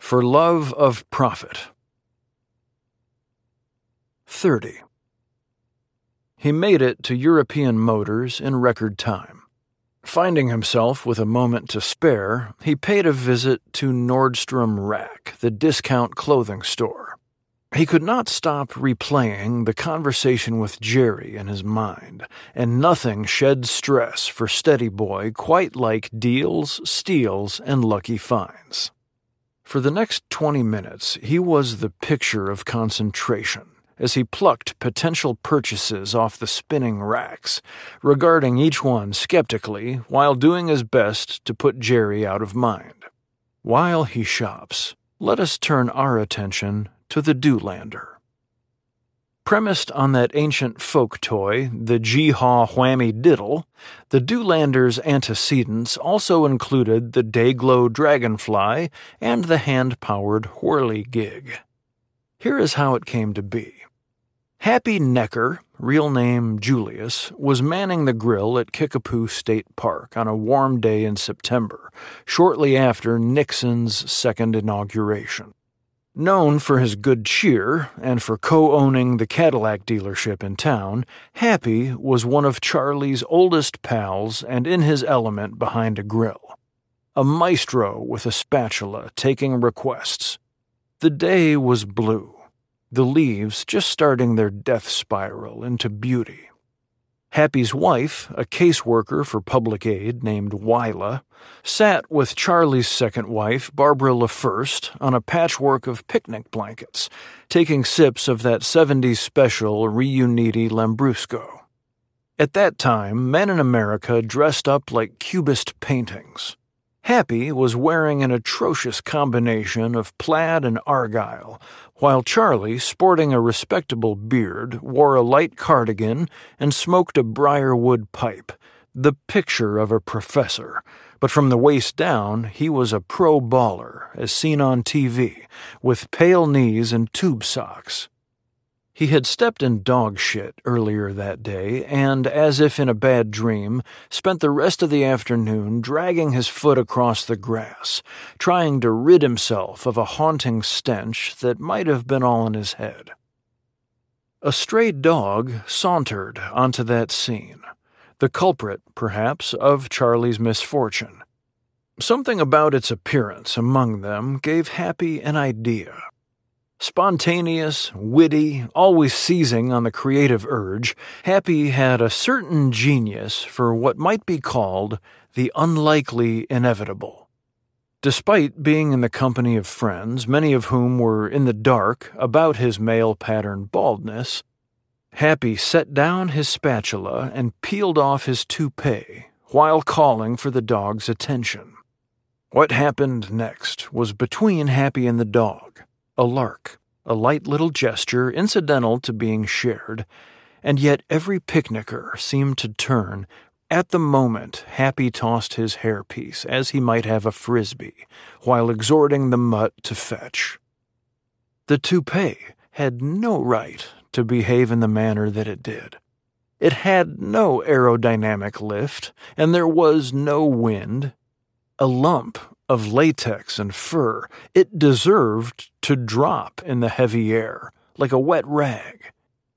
For love of profit. 30. He made it to European Motors in record time. Finding himself with a moment to spare, he paid a visit to Nordstrom Rack, the discount clothing store. He could not stop replaying the conversation with Jerry in his mind, and nothing shed stress for Steady Boy quite like deals, steals, and lucky finds. For the next 20 minutes, he was the picture of concentration as he plucked potential purchases off the spinning racks, regarding each one skeptically while doing his best to put Jerry out of mind. While he shops, let us turn our attention to the Doolander. Premised on that ancient folk toy, the Gee-Haw Whammy Diddle, the Doolander's antecedents also included the Dayglow Dragonfly and the hand-powered whirligig. Here is how it came to be. Happy Necker, real name Julius, was manning the grill at Kickapoo State Park on a warm day in September, shortly after Nixon's second inauguration. Known for his good cheer and for co-owning the Cadillac dealership in town, Happy was one of Charlie's oldest pals and in his element behind a grill. A maestro with a spatula taking requests. The day was blue, the leaves just starting their death spiral into beauty. Happy's wife, a caseworker for public aid named Wyla, sat with Charlie's second wife, Barbara LaFirst, on a patchwork of picnic blankets, taking sips of that 70s special Riuniti Lambrusco. At that time, men in America dressed up like Cubist paintings. Happy was wearing an atrocious combination of plaid and argyle, while Charlie, sporting a respectable beard, wore a light cardigan and smoked a briarwood pipe, the picture of a professor. But from the waist down, he was a pro baller, as seen on TV, with pale knees and tube socks. He had stepped in dog shit earlier that day and, as if in a bad dream, spent the rest of the afternoon dragging his foot across the grass, trying to rid himself of a haunting stench that might have been all in his head. A stray dog sauntered onto that scene, the culprit, perhaps, of Charlie's misfortune. Something about its appearance among them gave Happy an idea. Spontaneous, witty, always seizing on the creative urge, Happy had a certain genius for what might be called the unlikely inevitable. Despite being in the company of friends, many of whom were in the dark about his male-pattern baldness, Happy set down his spatula and peeled off his toupee while calling for the dog's attention. What happened next was between Happy and the dog. A lark, a light little gesture incidental to being shared, and yet every picnicker seemed to turn at the moment Happy tossed his hairpiece as he might have a frisbee, while exhorting the mutt to fetch. The toupee had no right to behave in the manner that it did. It had no aerodynamic lift, and there was no wind. A lump of latex and fur, it deserved to drop in the heavy air, like a wet rag.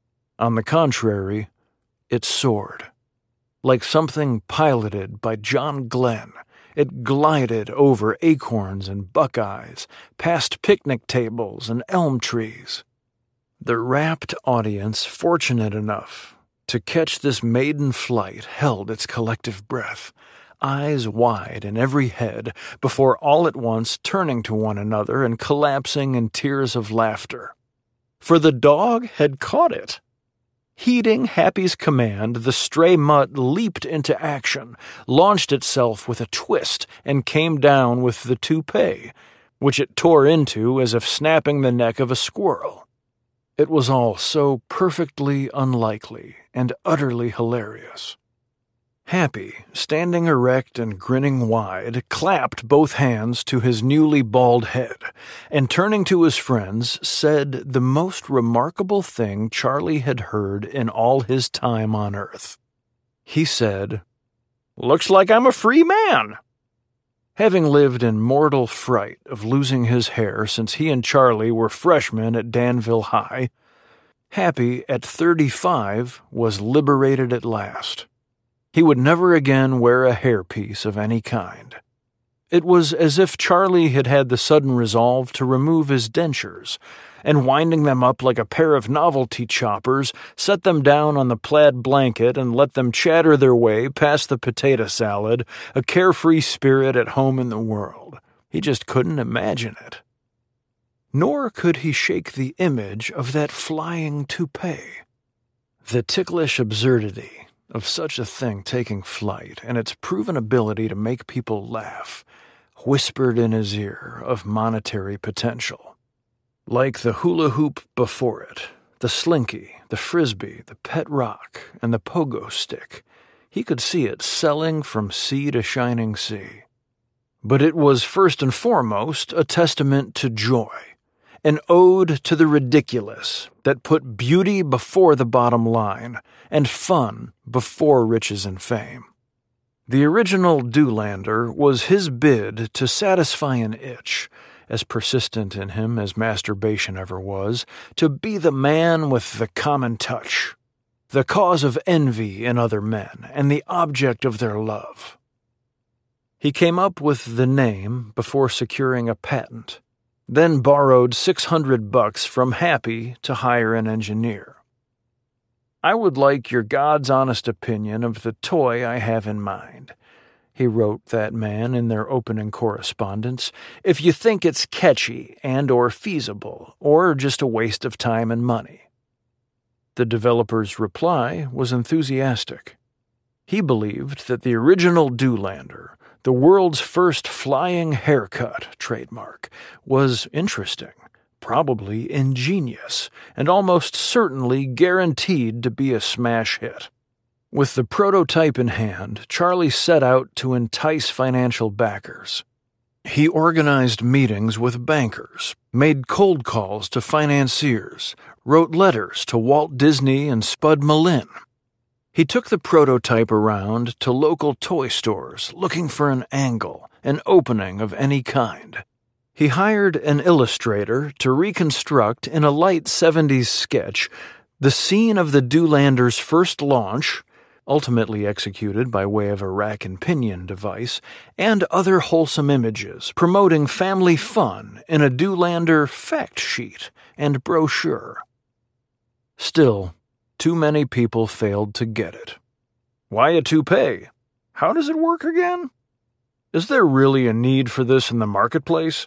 On the contrary, it soared. Like something piloted by John Glenn, it glided over acorns and buckeyes, past picnic tables and elm trees. The rapt audience, fortunate enough to catch this maiden flight, held its collective breath, eyes wide in every head, before all at once turning to one another and collapsing in tears of laughter. For the dog had caught it. Heeding Happy's command, the stray mutt leaped into action, launched itself with a twist, and came down with the toupee, which it tore into as if snapping the neck of a squirrel. It was all so perfectly unlikely and utterly hilarious. Happy, standing erect and grinning wide, clapped both hands to his newly bald head, and turning to his friends, said the most remarkable thing Charlie had heard in all his time on Earth. He said, "Looks like I'm a free man." Having lived in mortal fright of losing his hair since he and Charlie were freshmen at Danville High, Happy, at 35, was liberated at last. He would never again wear a hairpiece of any kind. It was as if Charlie had had the sudden resolve to remove his dentures, and winding them up like a pair of novelty choppers, set them down on the plaid blanket and let them chatter their way past the potato salad, a carefree spirit at home in the world. He just couldn't imagine it. Nor could he shake the image of that flying toupee. The ticklish absurdity of such a thing taking flight and its proven ability to make people laugh whispered in his ear of monetary potential. Like the hula hoop before it, the slinky, the frisbee, the pet rock, and the pogo stick, he could see it selling from sea to shining sea. But it was first and foremost a testament to joy, an ode to the ridiculous that put beauty before the bottom line and fun before riches and fame. The original Doolander was his bid to satisfy an itch, as persistent in him as masturbation ever was, to be the man with the common touch, the cause of envy in other men and the object of their love. He came up with the name before securing a patent, then borrowed $600 from Happy to hire an engineer. "I would like your God's honest opinion of the toy I have in mind," he wrote that man in their opening correspondence, "if you think it's catchy and or feasible, or just a waste of time and money." The developer's reply was enthusiastic. He believed that the original Doolander, the world's first flying haircut trademark, was interesting, probably ingenious, and almost certainly guaranteed to be a smash hit. With the prototype in hand, Charlie set out to entice financial backers. He organized meetings with bankers, made cold calls to financiers, wrote letters to Walt Disney and Spud Malin. He took the prototype around to local toy stores looking for an angle, an opening of any kind. He hired an illustrator to reconstruct in a light 70s sketch the scene of the Doolander's first launch, ultimately executed by way of a rack and pinion device, and other wholesome images promoting family fun in a Doolander fact sheet and brochure. Still, too many people failed to get it. Why a toupee? How does it work again? Is there really a need for this in the marketplace?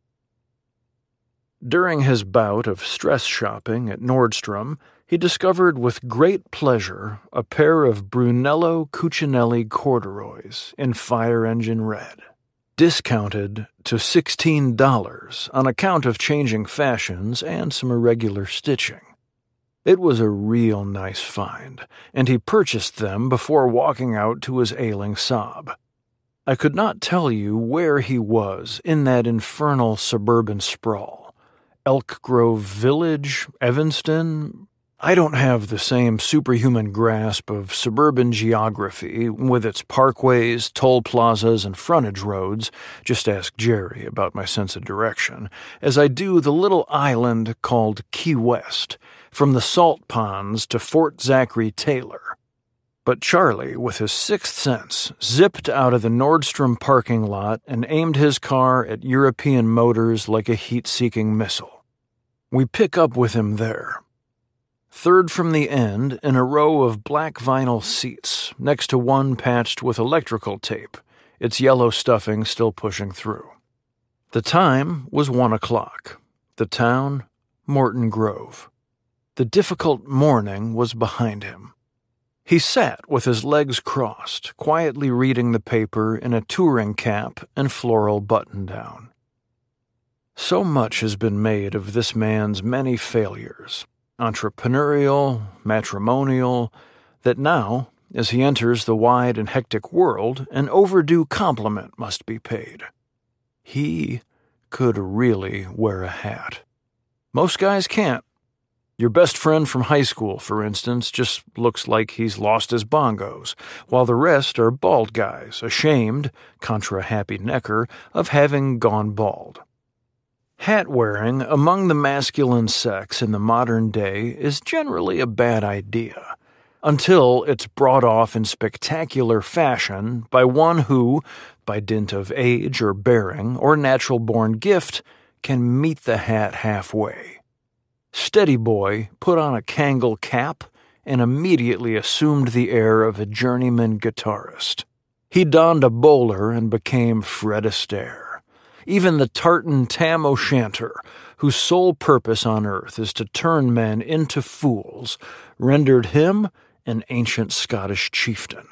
During his bout of stress shopping at Nordstrom, he discovered with great pleasure a pair of Brunello Cucinelli corduroys in fire engine red, discounted to $16 on account of changing fashions and some irregular stitching. It was a real nice find, and he purchased them before walking out to his ailing sob. I could not tell you where he was in that infernal suburban sprawl. Elk Grove Village, Evanston. I don't have the same superhuman grasp of suburban geography with its parkways, toll plazas, and frontage roads, just ask Jerry about my sense of direction, as I do the little island called Key West, from the salt ponds to Fort Zachary Taylor. But Charlie, with his sixth sense, zipped out of the Nordstrom parking lot and aimed his car at European Motors like a heat-seeking missile. We pick up with him there. Third from the end in a row of black vinyl seats, next to one patched with electrical tape, its yellow stuffing still pushing through. The time was 1 o'clock. The town, Morton Grove. The difficult morning was behind him. He sat with his legs crossed, quietly reading the paper in a touring cap and floral button-down. So much has been made of this man's many failures, entrepreneurial, matrimonial, that now, as he enters the wide and hectic world, an overdue compliment must be paid. He could really wear a hat. Most guys can't. Your best friend from high school, for instance, just looks like he's lost his bongos, while the rest are bald guys, ashamed, contra Happy Necker, of having gone bald. Hat-wearing among the masculine sex in the modern day is generally a bad idea, until it's brought off in spectacular fashion by one who, by dint of age or bearing or natural-born gift, can meet the hat halfway. Steady Boy put on a Kangol cap and immediately assumed the air of a journeyman guitarist. He donned a bowler and became Fred Astaire. Even the tartan Tam O'Shanter, whose sole purpose on earth is to turn men into fools, rendered him an ancient Scottish chieftain.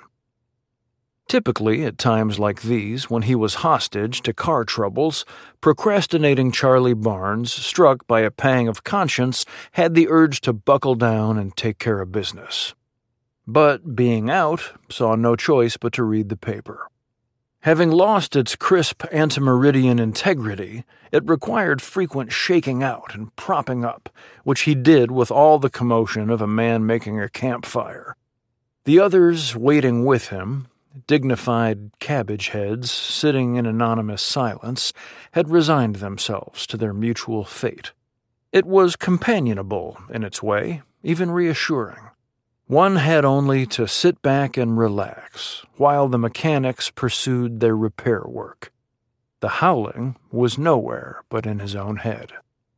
Typically, at times like these, when he was hostage to car troubles, procrastinating Charlie Barnes, struck by a pang of conscience, had the urge to buckle down and take care of business. But, being out, saw no choice but to read the paper. Having lost its crisp antemeridian integrity, it required frequent shaking out and propping up, which he did with all the commotion of a man making a campfire. The others waiting with him, dignified cabbage heads sitting in anonymous silence, had resigned themselves to their mutual fate. It was companionable in its way, even reassuring. One had only to sit back and relax, while the mechanics pursued their repair work. The howling was nowhere but in his own head.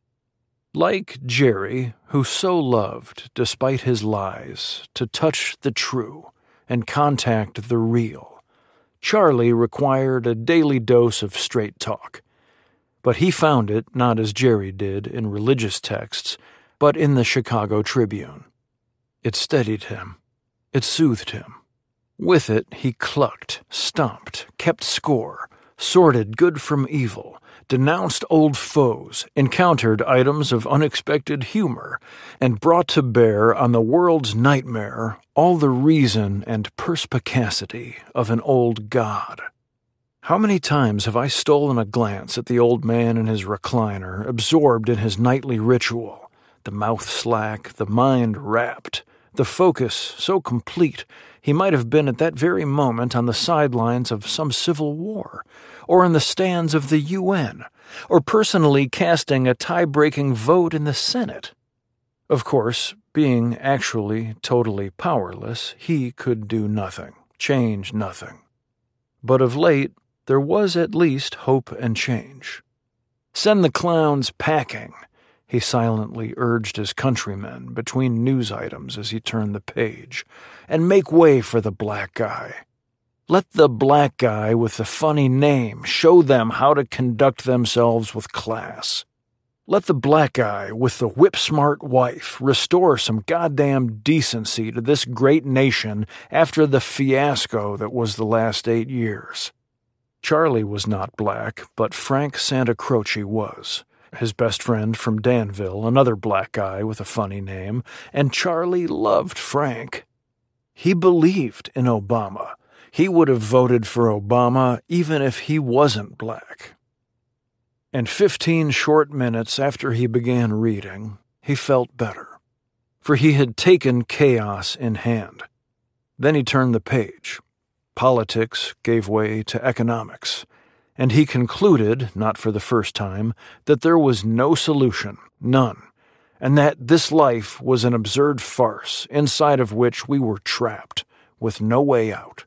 Like Jerry, who so loved, despite his lies, to touch the true and contact the real, Charlie required a daily dose of straight talk. But he found it not as Jerry did in religious texts, but in the Chicago Tribune. It steadied him. It soothed him. With it, he clucked, stomped, kept score, sorted good from evil, denounced old foes, encountered items of unexpected humor, and brought to bear on the world's nightmare all the reason and perspicacity of an old god. How many times have I stolen a glance at the old man in his recliner, absorbed in his nightly ritual, the mouth slack, the mind rapt, the focus so complete he might have been at that very moment on the sidelines of some civil war, or in the stands of the UN, or personally casting a tie-breaking vote in the Senate. Of course, being actually totally powerless, he could do nothing, change nothing. But of late, there was at least hope and change. "Send the clowns packing," he silently urged his countrymen between news items as he turned the page, "and make way for the black guy. Let the black guy with the funny name show them how to conduct themselves with class. Let the black guy with the whip-smart wife restore some goddamn decency to this great nation after the fiasco that was the last 8 years." Charlie was not black, but Frank Santa Croce was. His best friend from Danville, another black guy with a funny name, and Charlie loved Frank. He believed in Obama. He would have voted for Obama even if he wasn't black. And 15 short minutes after he began reading, he felt better, for he had taken chaos in hand. Then he turned the page. Politics gave way to economics, and he concluded, not for the first time, that there was no solution, none, and that this life was an absurd farce inside of which we were trapped, with no way out.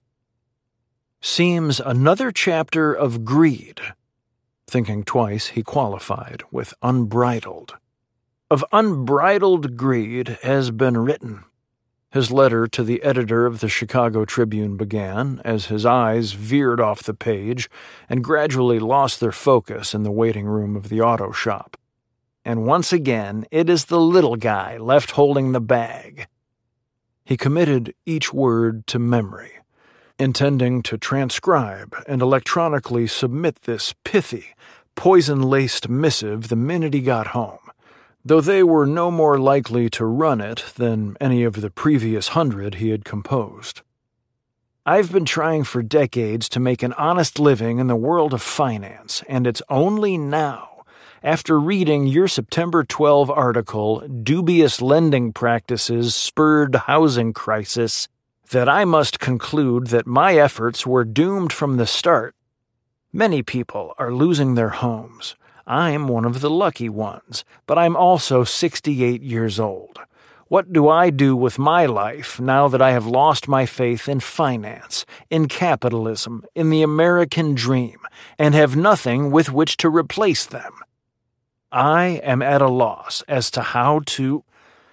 Seems another chapter of greed. Thinking twice, he qualified with unbridled. Of unbridled greed has been written. His letter to the editor of the Chicago Tribune began as his eyes veered off the page and gradually lost their focus in the waiting room of the auto shop. "And once again, it is the little guy left holding the bag." He committed each word to memory, intending to transcribe and electronically submit this pithy, poison-laced missive the minute he got home, though they were no more likely to run it than any of the previous 100 he had composed. "I've been trying for decades to make an honest living in the world of finance, and it's only now, after reading your September 12 article, Dubious Lending Practices Spurred Housing Crisis, that I must conclude that my efforts were doomed from the start. Many people are losing their homes. I'm one of the lucky ones, but I'm also 68 years old. What do I do with my life now that I have lost my faith in finance, in capitalism, in the American dream, and have nothing with which to replace them? I am at a loss as to how to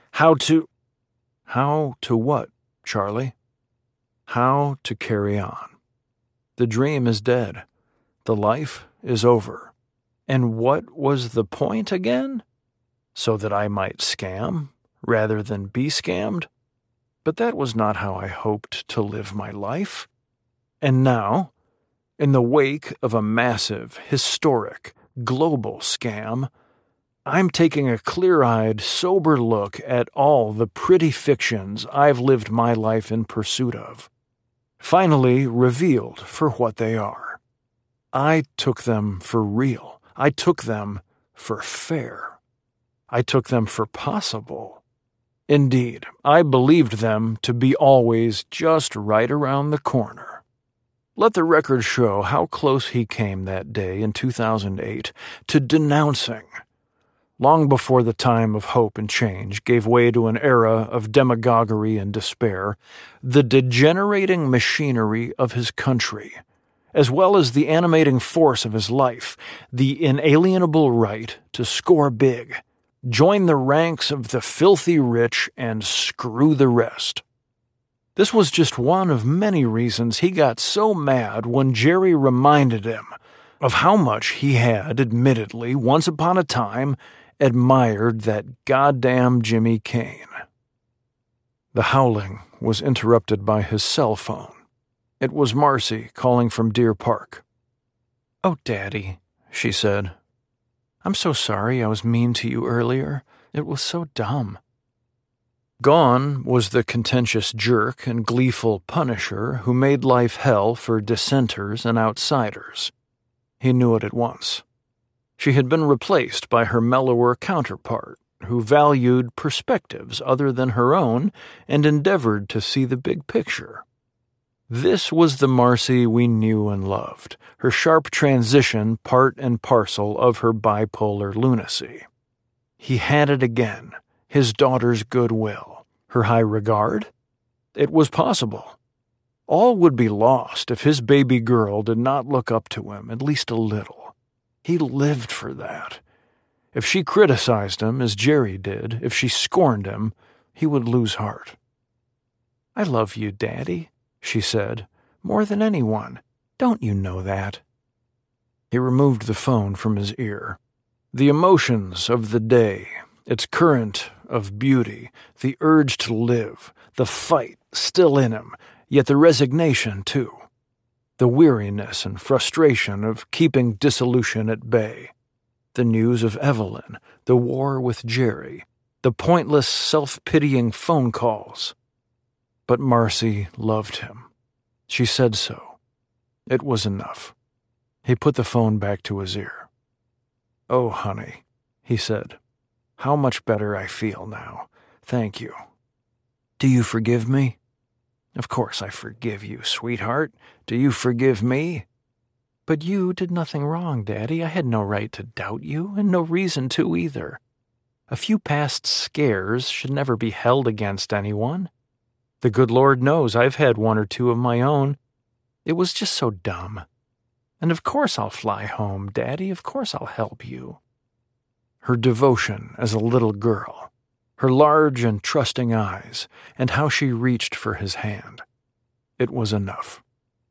what, Charlie? How to carry on. The dream is dead. The life is over. And what was the point again? So that I might scam rather than be scammed? But that was not how I hoped to live my life. And now, in the wake of a massive, historic, global scam, I'm taking a clear-eyed, sober look at all the pretty fictions I've lived my life in pursuit of, finally revealed for what they are. I took them for real. I took them for fair. I took them for possible. Indeed, I believed them to be always just right around the corner. Let the record show how close he came that day in 2008 to denouncing, long before the time of hope and change gave way to an era of demagoguery and despair, the degenerating machinery of his country, as well as the animating force of his life, the inalienable right to score big, join the ranks of the filthy rich, and screw the rest. This was just one of many reasons he got so mad when Jerry reminded him of how much he had, admittedly, once upon a time, admired that goddamn Jimmy Kane. The howling was interrupted by his cell phone. It was Marcy calling from Deer Park. "Oh, Daddy," she said. "I'm so sorry I was mean to you earlier. It was so dumb." Gone was the contentious jerk and gleeful punisher who made life hell for dissenters and outsiders. He knew it at once. She had been replaced by her mellower counterpart, who valued perspectives other than her own and endeavored to see the big picture. This was the Marcy we knew and loved, her sharp transition part and parcel of her bipolar lunacy. He had it again, his daughter's goodwill, her high regard. It was possible. All would be lost if his baby girl did not look up to him, at least a little. He lived for that. If she criticized him, as Jerry did, if she scorned him, he would lose heart. "I love you, Daddy," she said, "more than anyone. Don't you know that?" He removed the phone from his ear. The emotions of the day, its current of beauty, the urge to live, the fight still in him, yet the resignation too. The weariness and frustration of keeping dissolution at bay. The news of Evelyn, the war with Jerry, the pointless, self-pitying phone calls. But Marcy loved him. She said so. It was enough. He put the phone back to his ear. "Oh, honey," he said, "how much better I feel now. Thank you. Do you forgive me?" "Of course I forgive you, sweetheart. Do you forgive me?" "But you did nothing wrong, Daddy. I had no right to doubt you, and no reason to either. A few past scares should never be held against anyone. The good Lord knows I've had one or two of my own. It was just so dumb. And of course I'll fly home, Daddy. Of course I'll help you." Her devotion as a little girl, her large and trusting eyes, and how she reached for his hand. It was enough.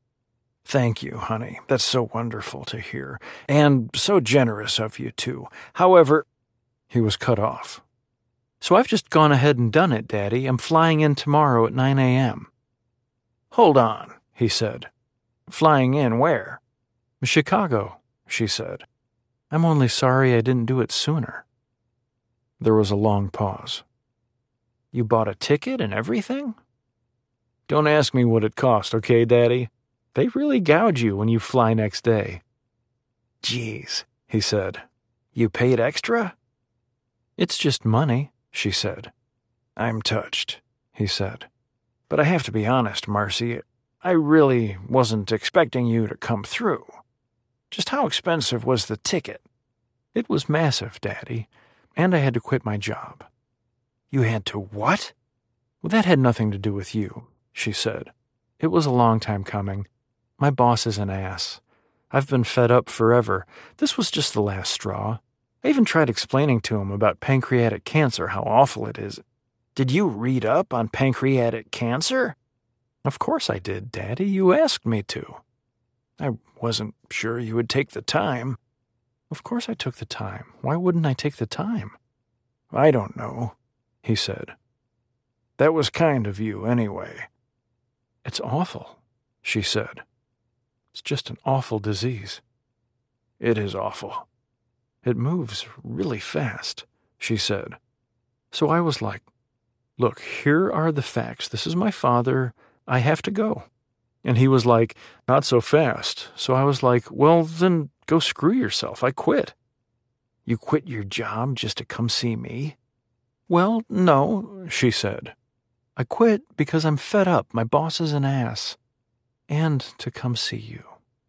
"Thank you, honey. That's so wonderful to hear. And so generous of you, too. However," he was cut off. "So I've just gone ahead and done it, Daddy. I'm flying in tomorrow at 9 a.m. "Hold on," he said. "Flying in where?" "Chicago," she said. "I'm only sorry I didn't do it sooner." There was a long pause. "You bought a ticket and everything?" "Don't ask me what it cost, okay, Daddy? They really gouge you when you fly next day." "Geez," he said. You paid extra?" "It's just money," she said. "I'm touched," he said. "But I have to be honest, Marcy, I really wasn't expecting you to come through. Just how expensive was the ticket?" "It was massive, Daddy, and I had to quit my job." "You had to what?" "Well, that had nothing to do with you," she said. "It was a long time coming. My boss is an ass. I've been fed up forever. This was just the last straw. I even tried explaining to him about pancreatic cancer, how awful it is." "Did you read up on pancreatic cancer?" "Of course I did, Daddy. You asked me to." "I wasn't sure you would take the time." "Of course I took the time. Why wouldn't I take the time?" "I don't know," he said. "That was kind of you, anyway." "It's awful," she said. "It's just an awful disease." "It is awful." "It moves really fast," she said. So I was like, "Look, here are the facts. This is my father. I have to go." And he was like, "Not so fast." So I was like, "Well, then go screw yourself. I quit." "You quit your job just to come see me?" "Well, no," she said. "I quit because I'm fed up. My boss is an ass. And to come see you."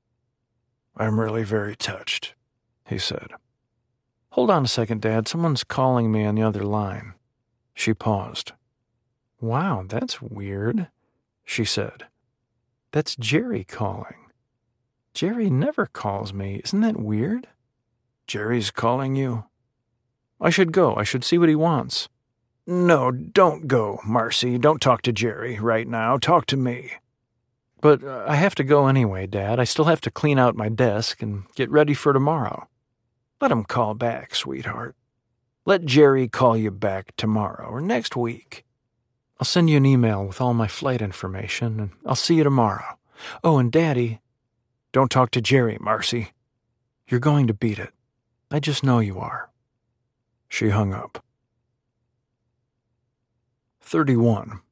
"I'm really very touched," he said. "Hold on a second, Dad. Someone's calling me on the other line." She paused. "Wow, that's weird," she said. "That's Jerry calling. Jerry never calls me. Isn't that weird?" "Jerry's calling you?" "I should go. I should see what he wants." "No, don't go, Marcy. Don't talk to Jerry right now. Talk to me." "But I have to go anyway, Dad. I still have to clean out my desk and get ready for tomorrow." "Let him call back, sweetheart. Let Jerry call you back tomorrow or next week." "I'll send you an email with all my flight information, and I'll see you tomorrow. Oh, and Daddy—" "Don't talk to Jerry, Marcy." "You're going to beat it. I just know you are." She hung up. 31.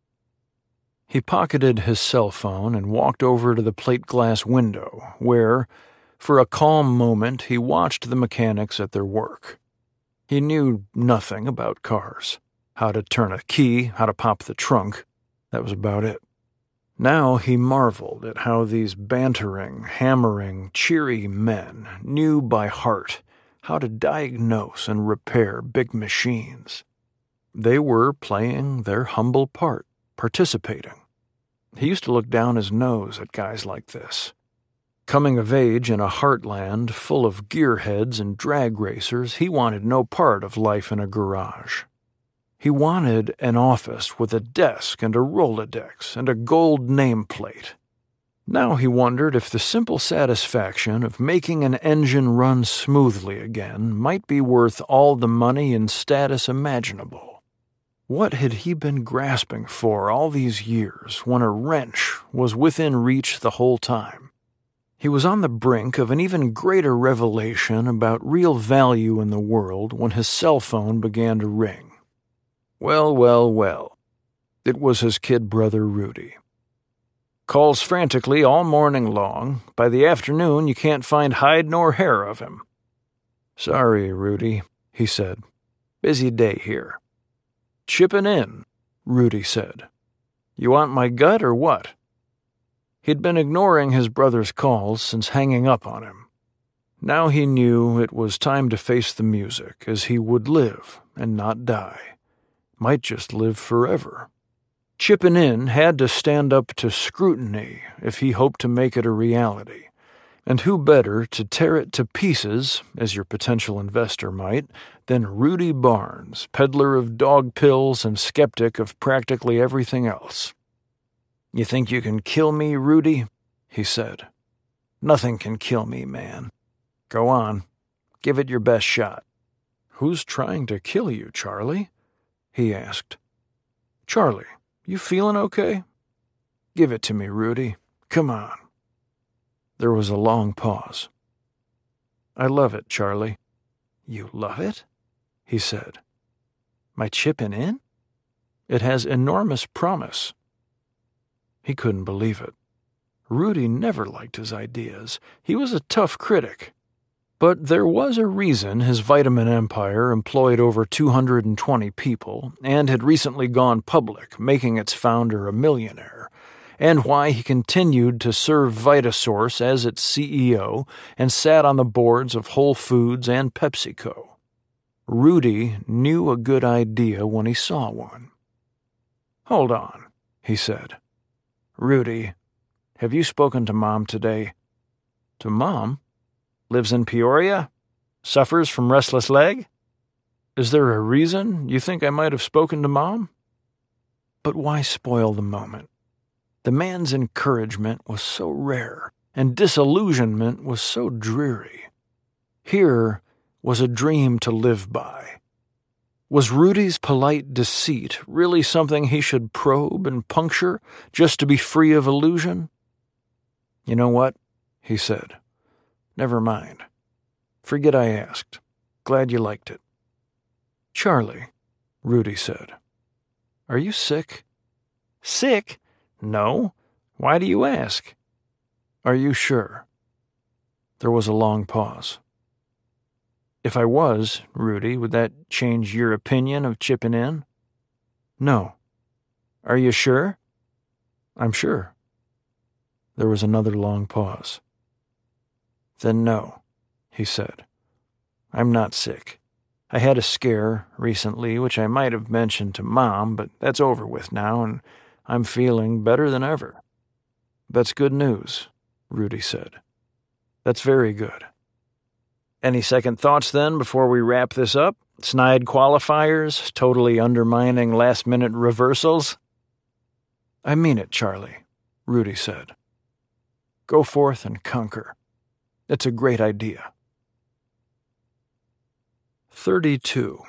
He pocketed his cell phone and walked over to the plate glass window, where, for a calm moment, he watched the mechanics at their work. He knew nothing about cars. How to turn a key, how to pop the trunk. That was about it. Now he marveled at how these bantering, hammering, cheery men knew by heart how to diagnose and repair big machines. They were playing their humble part, participating. He used to look down his nose at guys like this. Coming of age in a heartland full of gearheads and drag racers, he wanted no part of life in a garage. He wanted an office with a desk and a Rolodex and a gold nameplate. Now he wondered if the simple satisfaction of making an engine run smoothly again might be worth all the money and status imaginable. What had he been grasping for all these years when a wrench was within reach the whole time? He was on the brink of an even greater revelation about real value in the world when his cell phone began to ring. Well, well, well. It was his kid brother Rudy. "Calls frantically all morning long. By the afternoon you can't find hide nor hair of him." "Sorry, Rudy," he said. "Busy day here." "Chipping in," Rudy said. "You want my gut or what?" He'd been ignoring his brother's calls since hanging up on him. Now he knew it was time to face the music, as he would live and not die. Might just live forever. Chipping in had to stand up to scrutiny if he hoped to make it a reality. And who better to tear it to pieces, as your potential investor might, than Rudy Barnes, peddler of dog pills and skeptic of practically everything else. "You think you can kill me, Rudy?" he said. "Nothing can kill me, man. Go on. Give it your best shot." "Who's trying to kill you, Charlie?" he asked. "Charlie, you feeling okay?" "Give it to me, Rudy. Come on." There was a long pause. "I love it, Charlie." "You love it?" he said. "My chipping in? It has enormous promise." He couldn't believe it. Rudy never liked his ideas. He was a tough critic. But there was a reason his vitamin empire employed over 220 people and had recently gone public, making its founder a millionaire, and why he continued to serve Vitasource as its CEO and sat on the boards of Whole Foods and PepsiCo. Rudy knew a good idea when he saw one. "Hold on," he said. "Rudy, have you spoken to Mom today?" "To Mom? Lives in Peoria? Suffers from restless leg? Is there a reason you think I might have spoken to Mom?" But why spoil the moment? The man's encouragement was so rare, and disillusionment was so dreary. Here was a dream to live by. Was Rudy's polite deceit really something he should probe and puncture just to be free of illusion? "You know what?" he said. "Never mind. Forget I asked. Glad you liked it." "Charlie," Rudy said. "Are you sick?" "Sick? No. Why do you ask?" "Are you sure?" There was a long pause. "If I was, Rudy, would that change your opinion of chipping in?" "No." "Are you sure?" "I'm sure." There was another long pause. "Then no," he said. "I'm not sick. I had a scare recently, which I might have mentioned to Mom, but that's over with now, and I'm feeling better than ever." "That's good news," Rudy said. "That's very good. Any second thoughts, then, before we wrap this up? Snide qualifiers, totally undermining last-minute reversals?" "I mean it, Charlie," Rudy said. "Go forth and conquer. It's a great idea." 32.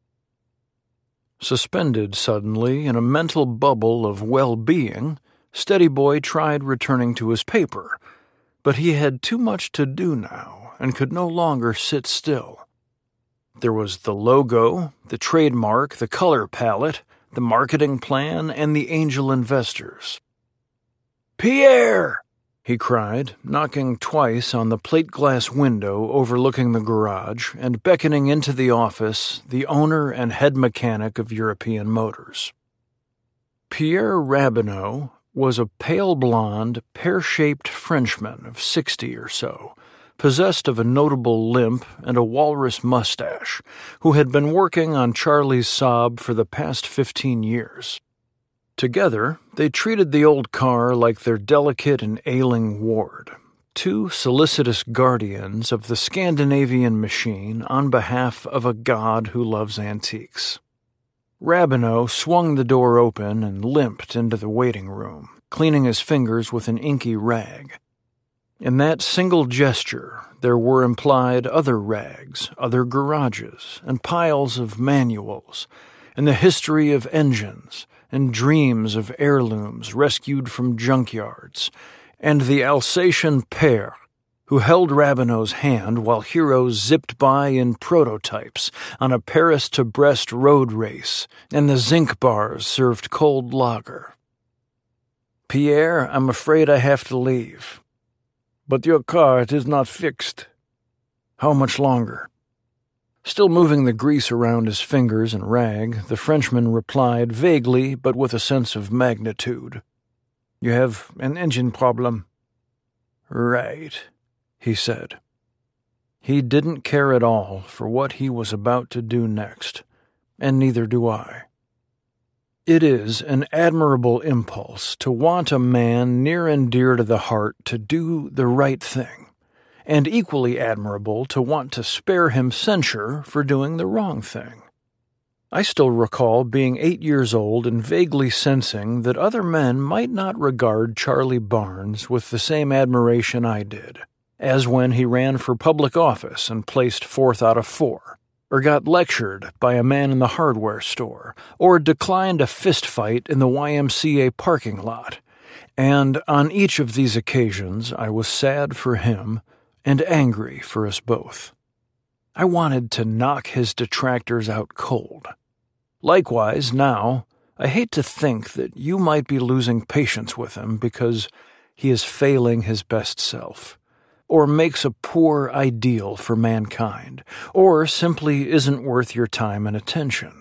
Suspended suddenly in a mental bubble of well-being, Steady Boy tried returning to his paper, but he had too much to do now and could no longer sit still. There was the logo, the trademark, the color palette, the marketing plan, and the angel investors. "Pierre!" he cried, knocking twice on the plate-glass window overlooking the garage and beckoning into the office the owner and head mechanic of European Motors. Pierre Rabineau was a pale-blonde, pear-shaped Frenchman of 60 or so, possessed of a notable limp and a walrus mustache, who had been working on Charlie's Saab for the past 15 years. Together, they treated the old car like their delicate and ailing ward, two solicitous guardians of the Scandinavian machine on behalf of a god who loves antiques. Rabineau swung the door open and limped into the waiting room, cleaning his fingers with an inky rag. In that single gesture, there were implied other rags, other garages, and piles of manuals, and the history of engines, and dreams of heirlooms rescued from junkyards, and the Alsatian Père, who held Rabineau's hand while heroes zipped by in prototypes on a Paris-to-Brest road race, and the zinc bars served cold lager. "Pierre, I'm afraid I have to leave." "But your car, it is not fixed." "How much longer?" Still moving the grease around his fingers and rag, the Frenchman replied vaguely but with a sense of magnitude. "You have an engine problem." "Right," he said. He didn't care at all for what he was about to do next, and neither do I. It is an admirable impulse to want a man near and dear to the heart to do the right thing, and equally admirable to want to spare him censure for doing the wrong thing. I still recall being 8 years old and vaguely sensing that other men might not regard Charlie Barnes with the same admiration I did, as when he ran for public office and placed 4th out of 4, or got lectured by a man in the hardware store, or declined a fist fight in the YMCA parking lot. And on each of these occasions I was sad for him and angry for us both. I wanted to knock his detractors out cold. Likewise, now, I hate to think that you might be losing patience with him because he is failing his best self, or makes a poor ideal for mankind, or simply isn't worth your time and attention.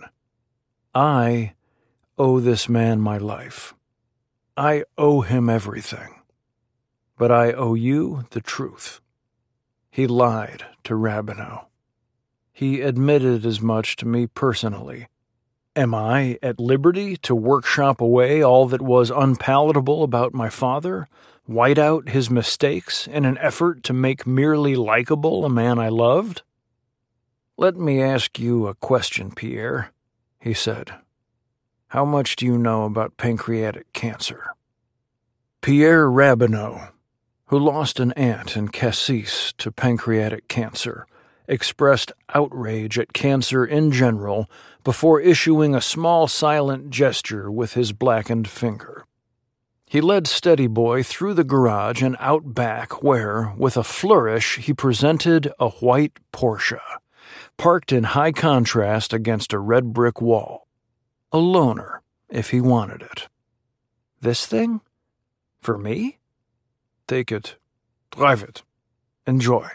I owe this man my life. I owe him everything. But I owe you the truth. He lied to Rabineau. He admitted as much to me personally. Am I at liberty to workshop away all that was unpalatable about my father, white out his mistakes in an effort to make merely likable a man I loved? Let me ask you a question, Pierre, he said. How much do you know about pancreatic cancer? Pierre Rabineau, who lost an aunt in Cassis to pancreatic cancer, expressed outrage at cancer in general before issuing a small silent gesture with his blackened finger. He led Steady Boy through the garage and out back where, with a flourish, he presented a white Porsche, parked in high contrast against a red brick wall. A loaner, if he wanted it. This thing? For me? Take it. Drive it. Enjoy.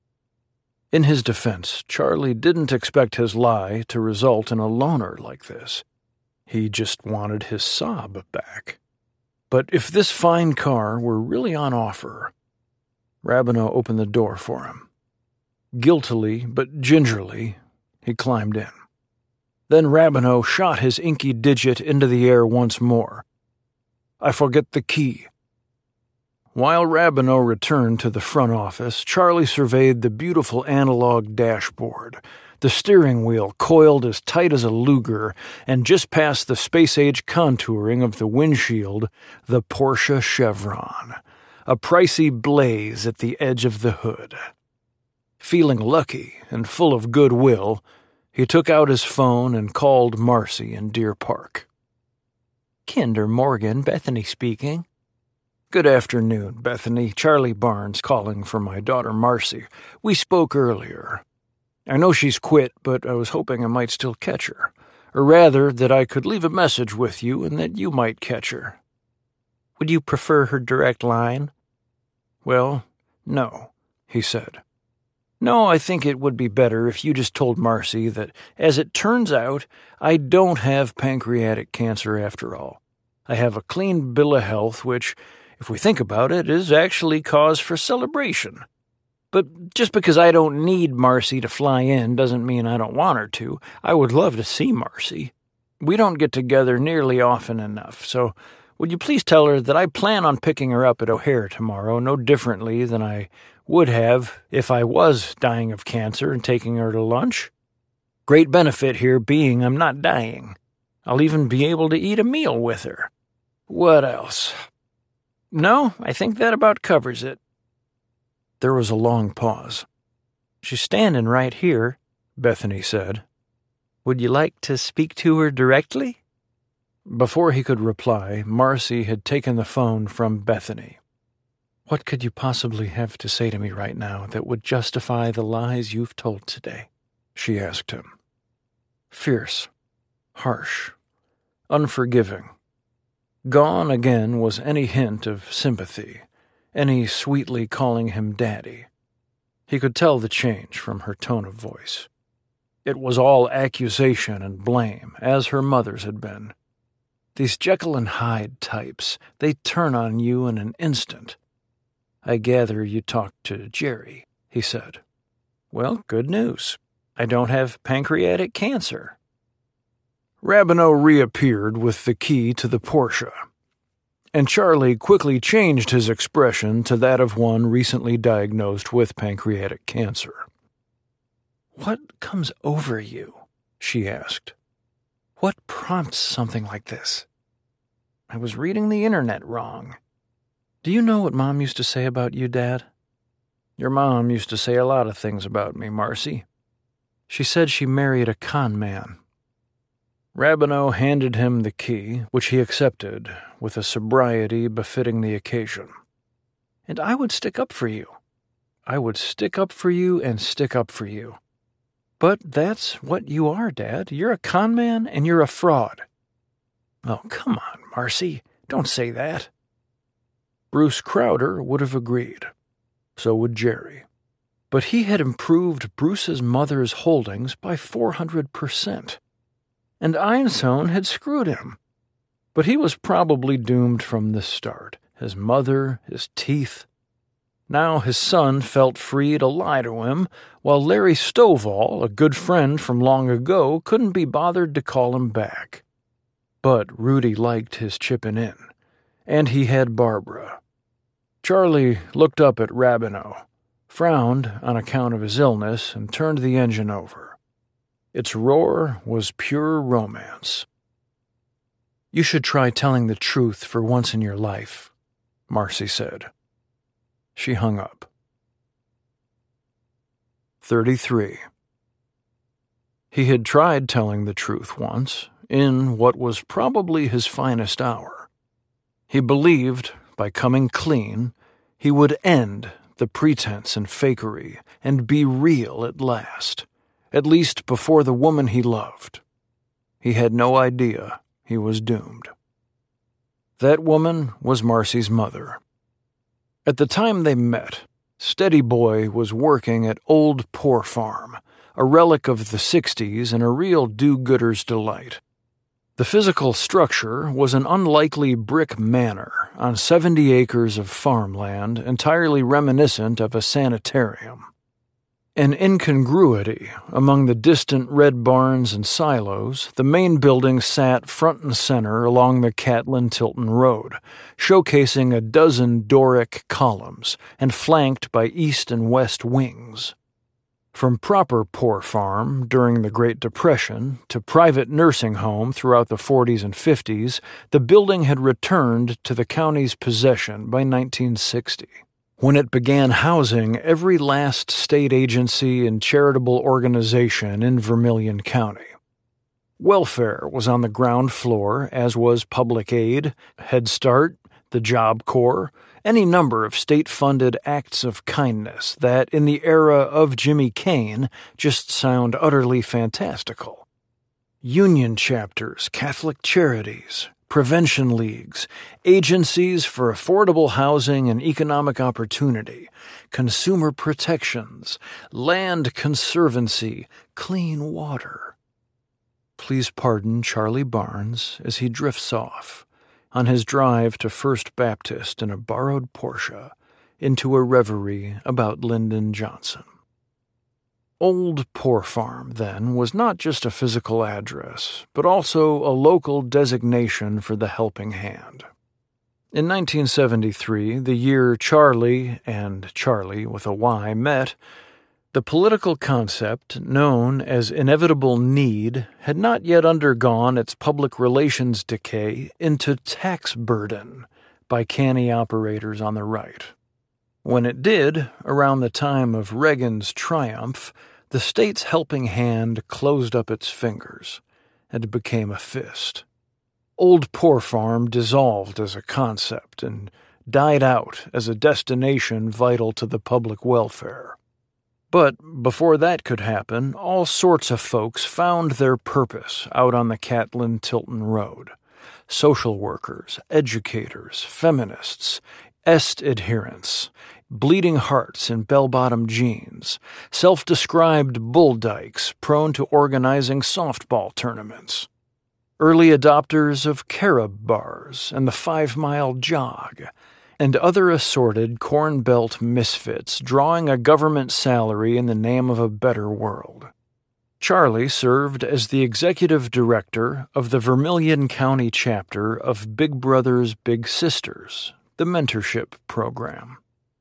In his defense, Charlie didn't expect his lie to result in a loaner like this. He just wanted his sob back. But if this fine car were really on offer, Rabineau opened the door for him. Guiltily, but gingerly, he climbed in. Then Rabineau shot his inky digit into the air once more. I forget the key. While Rabineau returned to the front office, Charlie surveyed the beautiful analog dashboard, the steering wheel coiled as tight as a Luger, and just past the space-age contouring of the windshield, the Porsche Chevron, a pricey blaze at the edge of the hood. Feeling lucky and full of goodwill, he took out his phone and called Marcy in Deer Park. Kinder Morgan, Bethany speaking. Good afternoon, Bethany. Charlie Barnes calling for my daughter Marcy. We spoke earlier. I know she's quit, but I was hoping I might still catch her. Or rather, that I could leave a message with you and that you might catch her. Would you prefer her direct line? Well, no, he said. No, I think it would be better if you just told Marcy that, as it turns out, I don't have pancreatic cancer after all. I have a clean bill of health, which, if we think about it, is actually cause for celebration. But just because I don't need Marcy to fly in doesn't mean I don't want her to. I would love to see Marcy. We don't get together nearly often enough, so would you please tell her that I plan on picking her up at O'Hare tomorrow, no differently than I would have if I was dying of cancer and taking her to lunch? Great benefit here being I'm not dying. I'll even be able to eat a meal with her. What else? No, I think that about covers it. There was a long pause. She's standing right here, Bethany said. Would you like to speak to her directly? Before he could reply, Marcy had taken the phone from Bethany. What could you possibly have to say to me right now that would justify the lies you've told today? She asked him. Fierce, harsh, unforgiving. Gone again was any hint of sympathy, any sweetly calling him daddy. He could tell the change from her tone of voice. It was all accusation and blame, as her mother's had been. These Jekyll and Hyde types, they turn on you in an instant. I gather you talked to Jerry, he said. Well, good news. I don't have pancreatic cancer. Rabineau reappeared with the key to the Porsche, and Charlie quickly changed his expression to that of one recently diagnosed with pancreatic cancer. What comes over you? She asked. What prompts something like this? I was reading the internet wrong. Do you know what Mom used to say about you, Dad? Your mom used to say a lot of things about me, Marcy. She said she married a con man. Rabineau handed him the key, which he accepted, with a sobriety befitting the occasion. And I would stick up for you. I would stick up for you and stick up for you. But that's what you are, Dad. You're a con man and you're a fraud. Oh, come on, Marcy. Don't say that. Bruce Crowder would have agreed. So would Jerry. But he had improved Bruce's mother's holdings by 400%. And Einsohn had screwed him. But he was probably doomed from the start. His mother, his teeth. Now his son felt free to lie to him, while Larry Stovall, a good friend from long ago, couldn't be bothered to call him back. But Rudy liked his chipping in. And he had Barbara. Charlie looked up at Rabineau, frowned on account of his illness, and turned the engine over. Its roar was pure romance. "You should try telling the truth for once in your life," Marcy said. She hung up. 33. He had tried telling the truth once, in what was probably his finest hour. He believed, by coming clean, he would end the pretense and fakery and be real at least before the woman he loved. He had no idea he was doomed. That woman was Marcy's mother. At the time they met, Steady Boy was working at Old Poor Farm, a relic of the 60s and a real do-gooder's delight. The physical structure was an unlikely brick manor on 70 acres of farmland entirely reminiscent of a sanitarium. An incongruity among the distant red barns and silos, the main building sat front and center along the Catlin-Tilton Road, showcasing a dozen Doric columns and flanked by east and west wings. From proper poor farm during the Great Depression to private nursing home throughout the 40s and 50s, the building had returned to the county's possession by 1960, when it began housing every last state agency and charitable organization in Vermilion County. Welfare was on the ground floor, as was public aid, Head Start, the Job Corps, any number of state-funded acts of kindness that, in the era of Jimmy Kane, just sound utterly fantastical. Union chapters, Catholic charities, prevention leagues, agencies for affordable housing and economic opportunity, consumer protections, land conservancy, clean water. Please pardon Charlie Barnes as he drifts off, on his drive to First Baptist in a borrowed Porsche, into a reverie about Lyndon Johnson. Old Poor Farm, then, was not just a physical address, but also a local designation for the helping hand. In 1973, the year Charlie and Charlie with a Y met, the political concept, known as inevitable need, had not yet undergone its public relations decay into tax burden by canny operators on the right. When it did, around the time of Reagan's triumph, the state's helping hand closed up its fingers and became a fist. Old Poor Farm dissolved as a concept and died out as a destination vital to the public welfare. But before that could happen, all sorts of folks found their purpose out on the Catlin-Tilton Road. Social workers, educators, feminists, Est adherents, bleeding hearts in bell-bottom jeans, self-described bull dykes prone to organizing softball tournaments, early adopters of carob bars and the 5-mile jog, and other assorted Corn Belt misfits drawing a government salary in the name of a better world. Charlie served as the executive director of the Vermilion County chapter of Big Brothers Big Sisters, the mentorship program.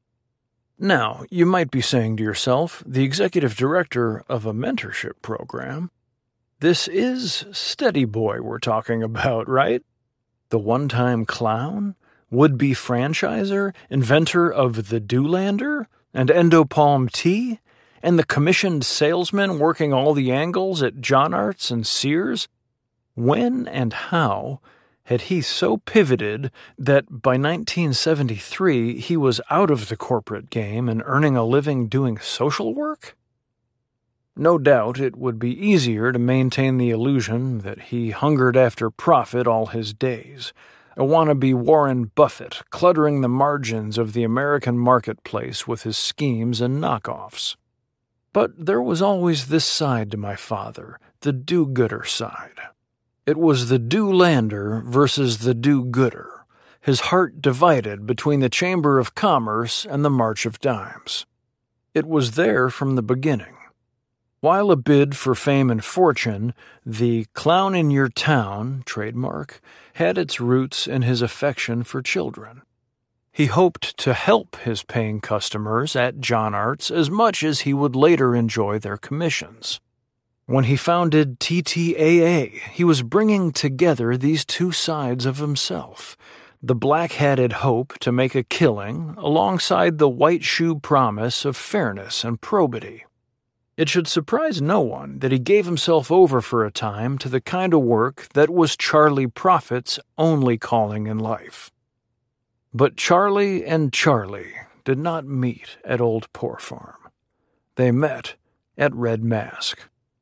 Now, you might be saying to yourself, the executive director of a mentorship program? This is Steady Boy we're talking about, right? The one-time clown? Would-be franchiser, inventor of the Doolander and Endopalm tea, and the commissioned salesman working all the angles at John Arts and Sears? When and how had he so pivoted that by 1973 he was out of the corporate game and earning a living doing social work? No doubt it would be easier to maintain the illusion that he hungered after profit all his days, a wannabe Warren Buffett cluttering the margins of the American marketplace with his schemes and knockoffs. But there was always this side to my father, the do-gooder side. It was the do-lander versus the do-gooder, his heart divided between the Chamber of Commerce and the March of Dimes. It was there from the beginning. While a bid for fame and fortune, the clown in your town trademark had its roots in his affection for children. He hoped to help his paying customers at John Arts as much as he would later enjoy their commissions. When he founded TTAA, he was bringing together these two sides of himself, the black-hatted hope to make a killing alongside the white-shoe promise of fairness and probity. It should surprise no one that he gave himself over for a time to the kind of work that was Charlie Prophet's only calling in life. But Charlie and Charlie did not meet at Old Poor Farm. They met at Red Mask.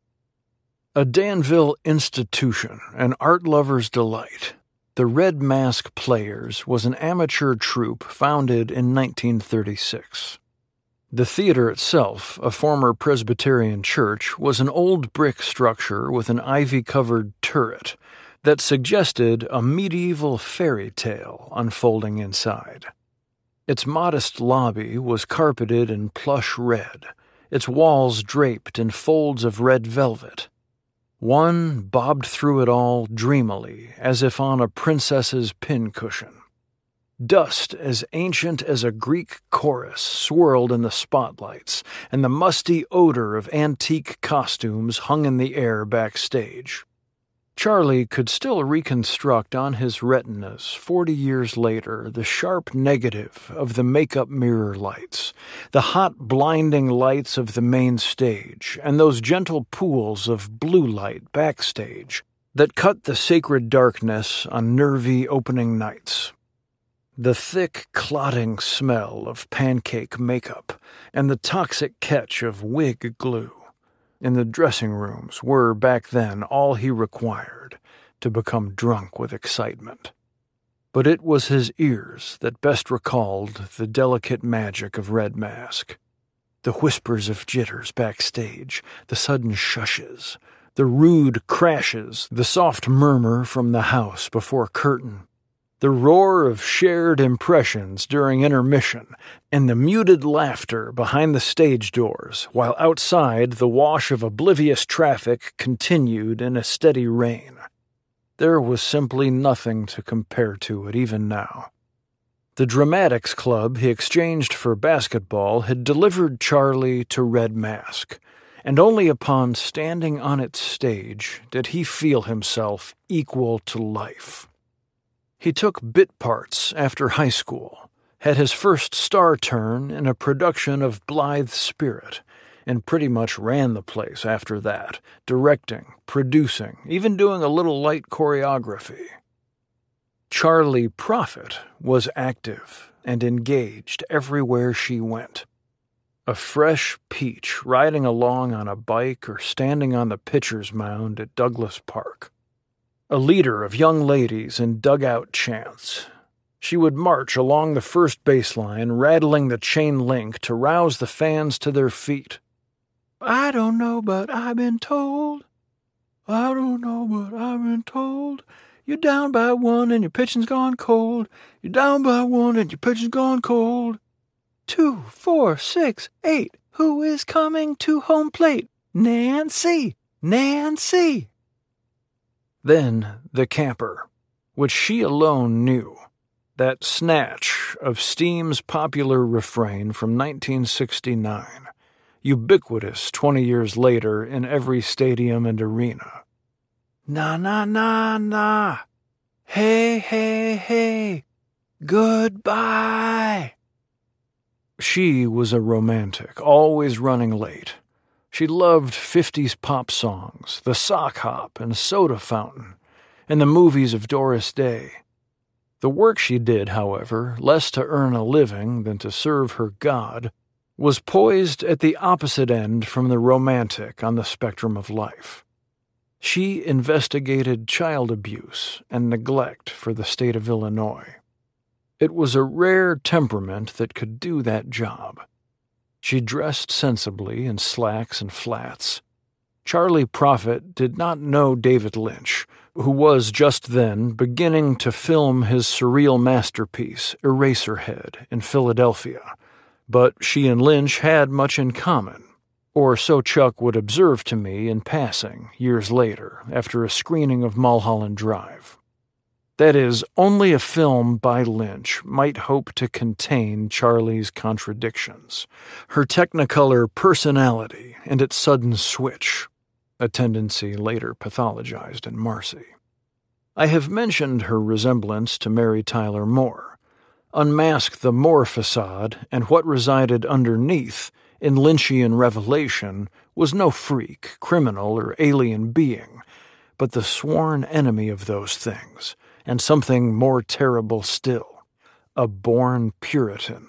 A Danville institution, an art lover's delight, the Red Mask Players was an amateur troupe founded in 1936. The theater itself, a former Presbyterian church, was an old brick structure with an ivy-covered turret that suggested a medieval fairy tale unfolding inside. Its modest lobby was carpeted in plush red, its walls draped in folds of red velvet. One bobbed through it all dreamily, as if on a princess's pincushion. Dust as ancient as a Greek chorus swirled in the spotlights, and the musty odor of antique costumes hung in the air backstage. Charlie could still reconstruct on his retinas 40 years later the sharp negative of the makeup mirror lights, the hot blinding lights of the main stage, and those gentle pools of blue light backstage that cut the sacred darkness on nervy opening nights. The thick, clotting smell of pancake makeup and the toxic catch of wig glue in the dressing rooms were, back then, all he required to become drunk with excitement. But it was his ears that best recalled the delicate magic of Red Mask. The whispers of jitters backstage, the sudden shushes, the rude crashes, the soft murmur from the house before curtain, the roar of shared impressions during intermission, and the muted laughter behind the stage doors, while outside the wash of oblivious traffic continued in a steady rain. There was simply nothing to compare to it even now. The Dramatics Club he exchanged for basketball had delivered Charlie to Red Mask, and only upon standing on its stage did he feel himself equal to life. He took bit parts after high school, had his first star turn in a production of Blithe Spirit, and pretty much ran the place after that, directing, producing, even doing a little light choreography. Charlie Prophet was active and engaged everywhere she went. A fresh peach riding along on a bike or standing on the pitcher's mound at Douglas Park. A leader of young ladies in dugout chants. She would march along the first baseline, rattling the chain link to rouse the fans to their feet. I don't know, but I've been told. I don't know, but I've been told. You're down by one and your pitching's gone cold. You're down by one and your pitching's gone cold. 2, 4, 6, 8. Who is coming to home plate? Nancy! Nancy! Then the camper, which she alone knew, that snatch of Steam's popular refrain from 1969, ubiquitous 20 years later in every stadium and arena. Na na na na, hey hey hey, goodbye. She was a romantic, always running late. She loved 50s pop songs, the sock hop and soda fountain, and the movies of Doris Day. The work she did, however, less to earn a living than to serve her God, was poised at the opposite end from the romantic on the spectrum of life. She investigated child abuse and neglect for the state of Illinois. It was a rare temperament that could do that job. She dressed sensibly in slacks and flats. Charlie Prophet did not know David Lynch, who was just then beginning to film his surreal masterpiece, Eraserhead, in Philadelphia, but she and Lynch had much in common, or so Chuck would observe to me in passing years later after a screening of Mulholland Drive. That is, only a film by Lynch might hope to contain Charlie's contradictions, her Technicolor personality and its sudden switch, a tendency later pathologized in Marcy. I have mentioned her resemblance to Mary Tyler Moore. Unmask the Moore facade, and what resided underneath, in Lynchian revelation, was no freak, criminal, or alien being, but the sworn enemy of those things, and something more terrible still, a born Puritan.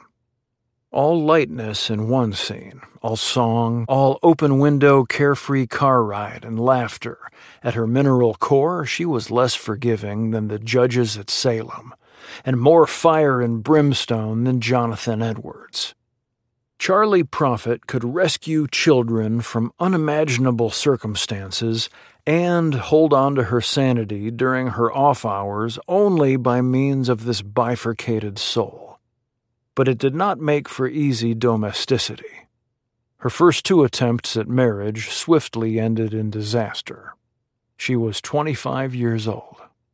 All lightness in one scene, all song, all open-window, carefree car ride and laughter. At her mineral core, she was less forgiving than the judges at Salem, and more fire and brimstone than Jonathan Edwards. Charlie Prophet could rescue children from unimaginable circumstances and hold on to her sanity during her off hours only by means of this bifurcated soul. But it did not make for easy domesticity. Her first 2 attempts at marriage swiftly ended in disaster. She was 25 years old.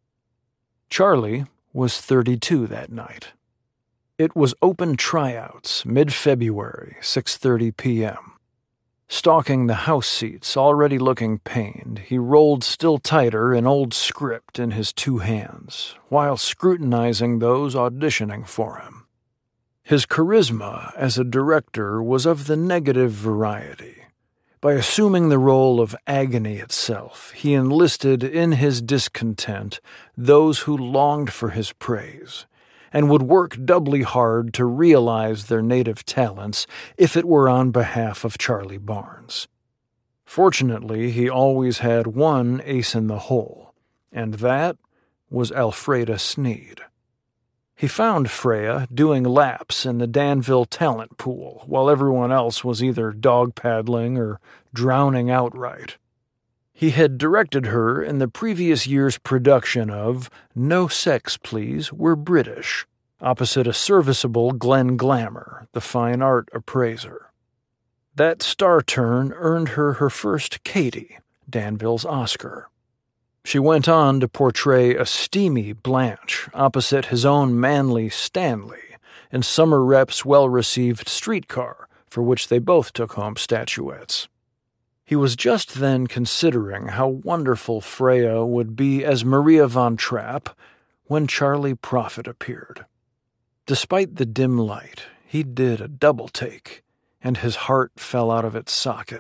Charlie was 32 that night. It was open tryouts, mid-February, 6:30 p.m. Stalking the house seats, already looking pained, he rolled still tighter an old script in his 2 hands, while scrutinizing those auditioning for him. His charisma as a director was of the negative variety. By assuming the role of agony itself, he enlisted in his discontent those who longed for his praise, and would work doubly hard to realize their native talents if it were on behalf of Charlie Barnes. Fortunately, he always had one ace in the hole, and that was Elfreda Sneed. He found Freya doing laps in the Danville talent pool while everyone else was either dog paddling or drowning outright. He had directed her in the previous year's production of No Sex, Please, We're British, opposite a serviceable Glenn Glamour, the fine art appraiser. That star turn earned her her first Katie, Danville's Oscar. She went on to portray a steamy Blanche opposite his own manly Stanley in Summer Rep's well-received Streetcar, for which they both took home statuettes. He was just then considering how wonderful Freya would be as Maria von Trapp when Charlie Prophet appeared. Despite the dim light, he did a double take, and his heart fell out of its socket.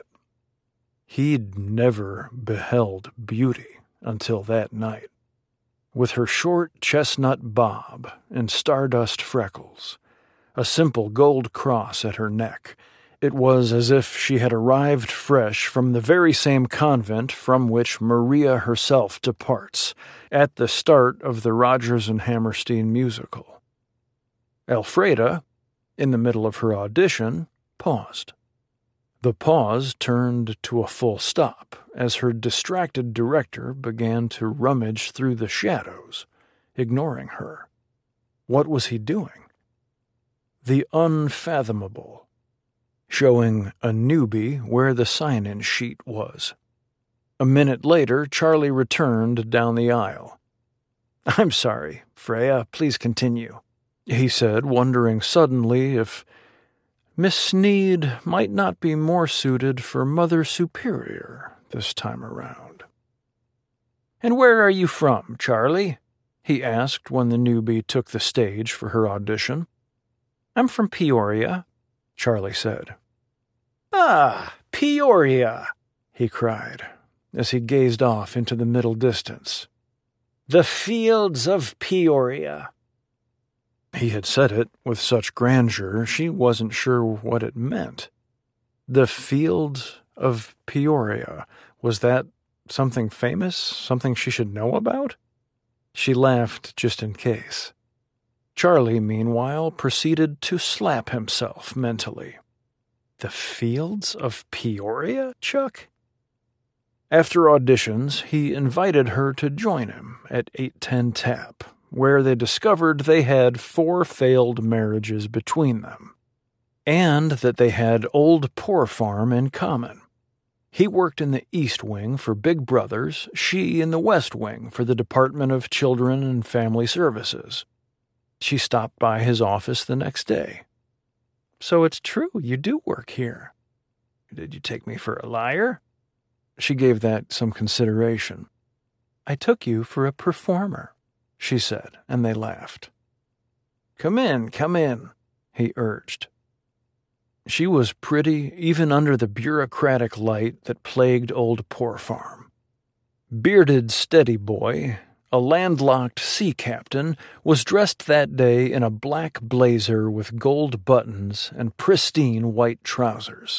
He'd never beheld beauty until that night. With her short chestnut bob and stardust freckles, a simple gold cross at her neck, it was as if she had arrived fresh from the very same convent from which Maria herself departs at the start of the Rodgers and Hammerstein musical. Elfreda, in the middle of her audition, paused. The pause turned to a full stop as her distracted director began to rummage through the shadows, ignoring her. What was he doing? The unfathomable, showing a newbie where the sign-in sheet was. A minute later, Charlie returned down the aisle. "I'm sorry, Freya, please continue," he said, wondering suddenly if Miss Sneed might not be more suited for Mother Superior this time around. "And where are you from, Charlie?" he asked when the newbie took the stage for her audition. "I'm from Peoria," Charlie said. "Ah, Peoria!" he cried, as he gazed off into the middle distance. "The fields of Peoria." He had said it with such grandeur she wasn't sure what it meant. The fields of Peoria, was that Something famous? Something she should know about? She laughed just in case. Charlie, meanwhile, proceeded to slap himself mentally. The Fields of Peoria, Chuck? After auditions, he invited her to join him at 810 Tap, where they discovered they had 4 failed marriages between them, and that they had Old Poor Farm in common. He worked in the East Wing for Big Brothers, she in the West Wing for the Department of Children and Family Services. She stopped by his office the next day. "So it's true, you do work here. Did you take me for a liar?" She gave that some consideration. "I took you for a performer," she said, and they laughed. Come in, he urged. She was pretty even under the bureaucratic light that plagued Old Poor Farm. Bearded steady boy, a landlocked sea captain, was dressed that day in a black blazer with gold buttons and pristine white trousers.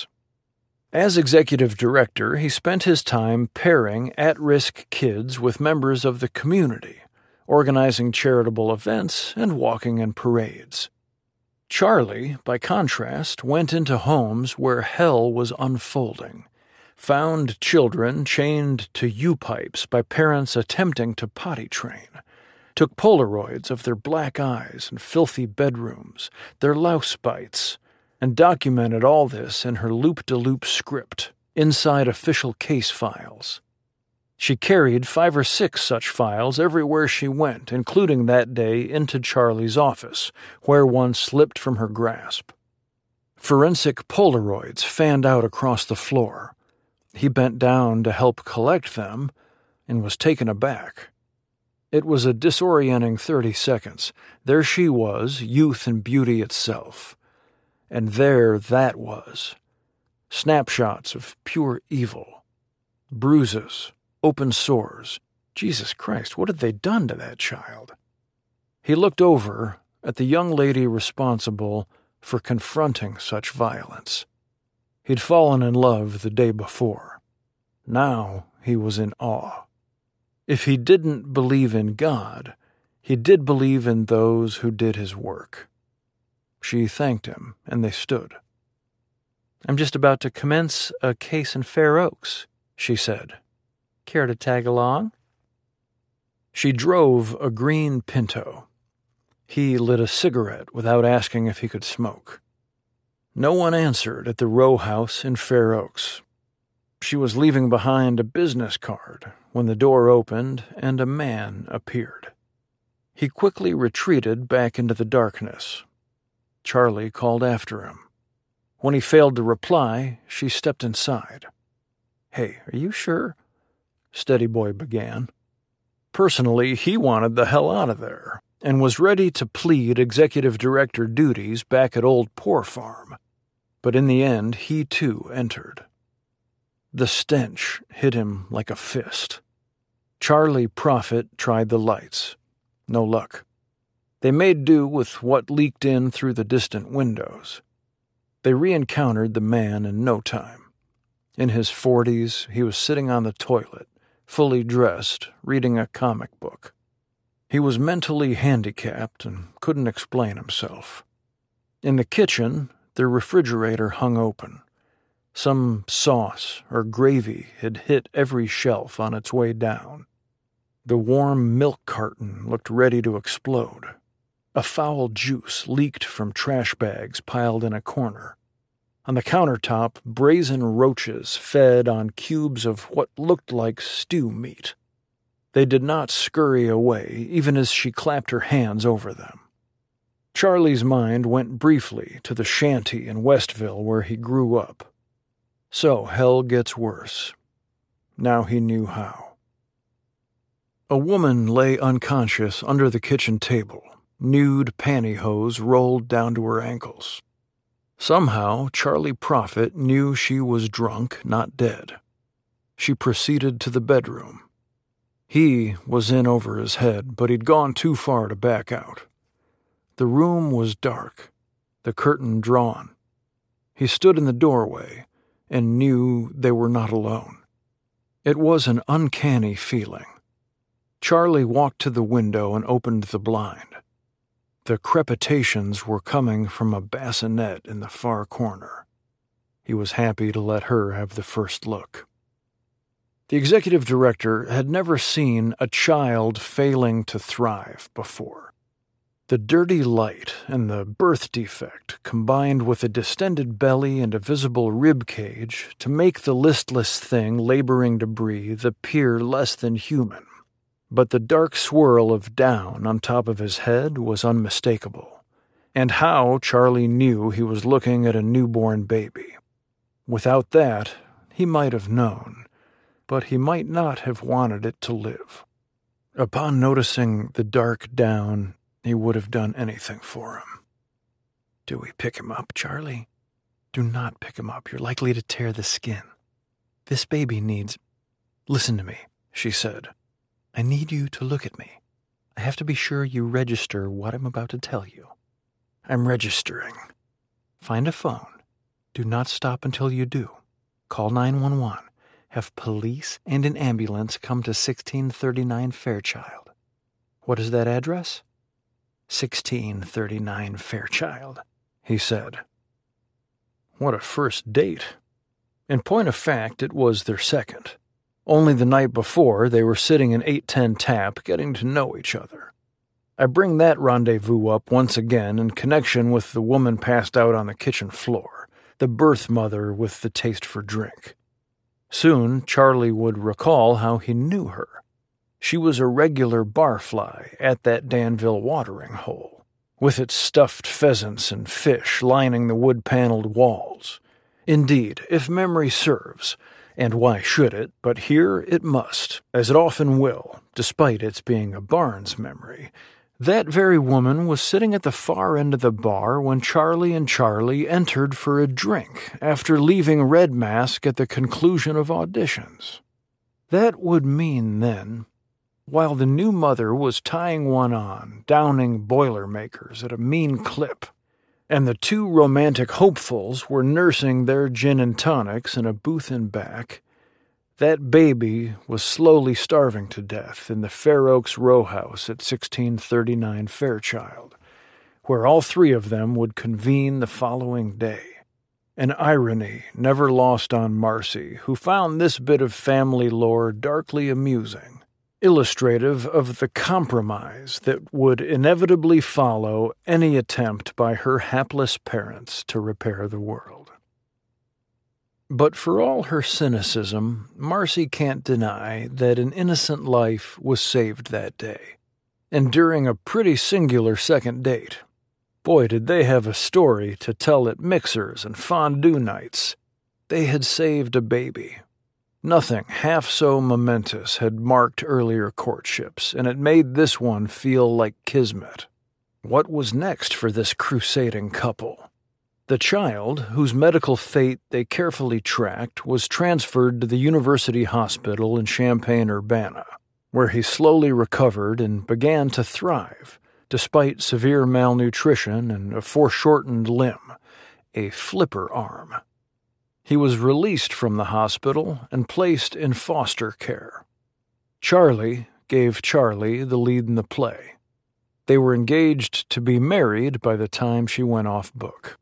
As executive director, he spent his time pairing at-risk kids with members of the community, organizing charitable events and walking in parades. Charlie, by contrast, went into homes where hell was unfolding, found children chained to U-pipes by parents attempting to potty train, took Polaroids of their black eyes and filthy bedrooms, their louse bites, and documented all this in her loop-de-loop script, inside official case files. She carried 5 or 6 such files everywhere she went, including that day into Charlie's office, where one slipped from her grasp. Forensic Polaroids fanned out across the floor. He bent down to help collect them and was taken aback. It was a disorienting 30 seconds. There she was, youth and beauty itself. And there that was. Snapshots of pure evil. Bruises. Open sores. Jesus Christ, what had they done to that child? He looked over at the young lady responsible for confronting such violence. He'd fallen in love the day before. Now he was in awe. If he didn't believe in God, he did believe in those who did his work. She thanked him, and they stood. "I'm just about to commence a case in Fair Oaks," she said. "Care to tag along?" She drove a green Pinto. He lit a cigarette without asking if he could smoke. No one answered at the row house in Fair Oaks. She was leaving behind a business card when the door opened and a man appeared. He quickly retreated back into the darkness. Charlie called after him. When he failed to reply, she stepped inside. "Hey, are you sure?" Steady Boy began. Personally, he wanted the hell out of there and was ready to plead executive director duties back at Old Poor Farm. But in the end, he too entered. The stench hit him like a fist. Charlie Prophet tried the lights. No luck. They made do with what leaked in through the distant windows. They re-encountered the man in no time. In his 40s, he was sitting on the toilet, fully dressed, reading a comic book. He was mentally handicapped and couldn't explain himself. In the kitchen, the refrigerator hung open. Some sauce or gravy had hit every shelf on its way down. The warm milk carton looked ready to explode. A foul juice leaked from trash bags piled in a corner. On the countertop, brazen roaches fed on cubes of what looked like stew meat. They did not scurry away, even as she clapped her hands over them. Charlie's mind went briefly to the shanty in Westville where he grew up. So hell gets worse. Now he knew how. A woman lay unconscious under the kitchen table, nude pantyhose rolled down to her ankles. Somehow, Charlie Prophet knew she was drunk, not dead. She proceeded to the bedroom. He was in over his head, but he'd gone too far to back out. The room was dark, the curtain drawn. He stood in the doorway and knew they were not alone. It was an uncanny feeling. Charlie walked to the window and opened the blind. The crepitations were coming from a bassinet in the far corner. He was happy to let her have the first look. The executive director had never seen a child failing to thrive before. The dirty light and the birth defect combined with a distended belly and a visible rib cage to make the listless thing laboring to breathe appear less than human. But the dark swirl of down on top of his head was unmistakable. And how Charlie knew he was looking at a newborn baby. Without that, he might have known, but he might not have wanted it to live. Upon noticing the dark down, he would have done anything for him. "Do we pick him up, Charlie?" "Do not pick him up. You're likely to tear the skin. This baby needs—" "Listen to me," she said. "I need you to look at me. I have to be sure you register what I'm about to tell you." "I'm registering." "Find a phone. Do not stop until you do. Call 911. Have police and an ambulance come to 1639 Fairchild." "What is that address?" 1639 Fairchild, he said. What a first date. In point of fact, it was their second. Only the night before, they were sitting in 810 Tap getting to know each other. I bring that rendezvous up once again in connection with the woman passed out on the kitchen floor, the birth mother with the taste for drink. Soon, Charlie would recall how he knew her. She was a regular barfly at that Danville watering hole, with its stuffed pheasants and fish lining the wood-paneled walls. Indeed, if memory serves, and why should it, but here it must, as it often will, despite its being a Barnes memory, that very woman was sitting at the far end of the bar when Charlie and Charlie entered for a drink after leaving Red Mask at the conclusion of auditions. That would mean, then, while the new mother was tying one on, downing Boilermakers at a mean clip, and the two romantic hopefuls were nursing their gin and tonics in a booth in back, that baby was slowly starving to death in the Fair Oaks row house at 1639 Fairchild, where all three of them would convene the following day. An irony never lost on Marcy, who found this bit of family lore darkly amusing, illustrative of the compromise that would inevitably follow any attempt by her hapless parents to repair the world. But for all her cynicism, Marcy can't deny that an innocent life was saved that day, and during a pretty singular second date. Boy, did they have a story to tell at mixers and fondue nights. They had saved a baby. Nothing half so momentous had marked earlier courtships, and it made this one feel like kismet. What was next for this crusading couple? The child, whose medical fate they carefully tracked, was transferred to the University Hospital in Champaign-Urbana, where he slowly recovered and began to thrive, despite severe malnutrition and a foreshortened limb, a flipper arm. He was released from the hospital and placed in foster care. Charlie gave Charlie the lead in the play. They were engaged to be married by the time she went off book.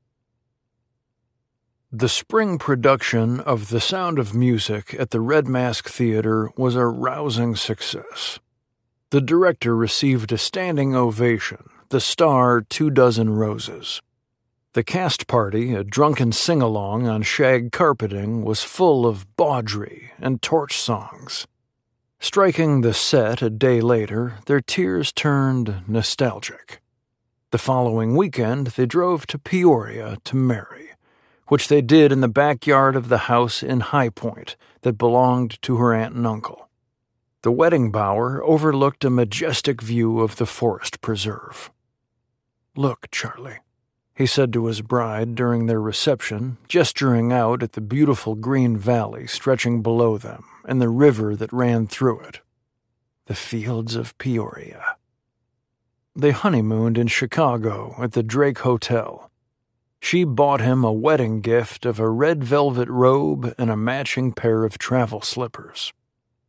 The spring production of The Sound of Music at the Red Mask Theater was a rousing success. The director received a standing ovation, the star 24 roses. The cast party, a drunken sing-along on shag carpeting, was full of bawdry and torch songs. Striking the set a day later, their tears turned nostalgic. The following weekend, they drove to Peoria to marry, which they did in the backyard of the house in High Point that belonged to her aunt and uncle. The wedding bower overlooked a majestic view of the forest preserve. "Look, Charlie," he said to his bride during their reception, gesturing out at the beautiful green valley stretching below them and the river that ran through it. The fields of Peoria. They honeymooned in Chicago at the Drake Hotel. She bought him a wedding gift of a red velvet robe and a matching pair of travel slippers.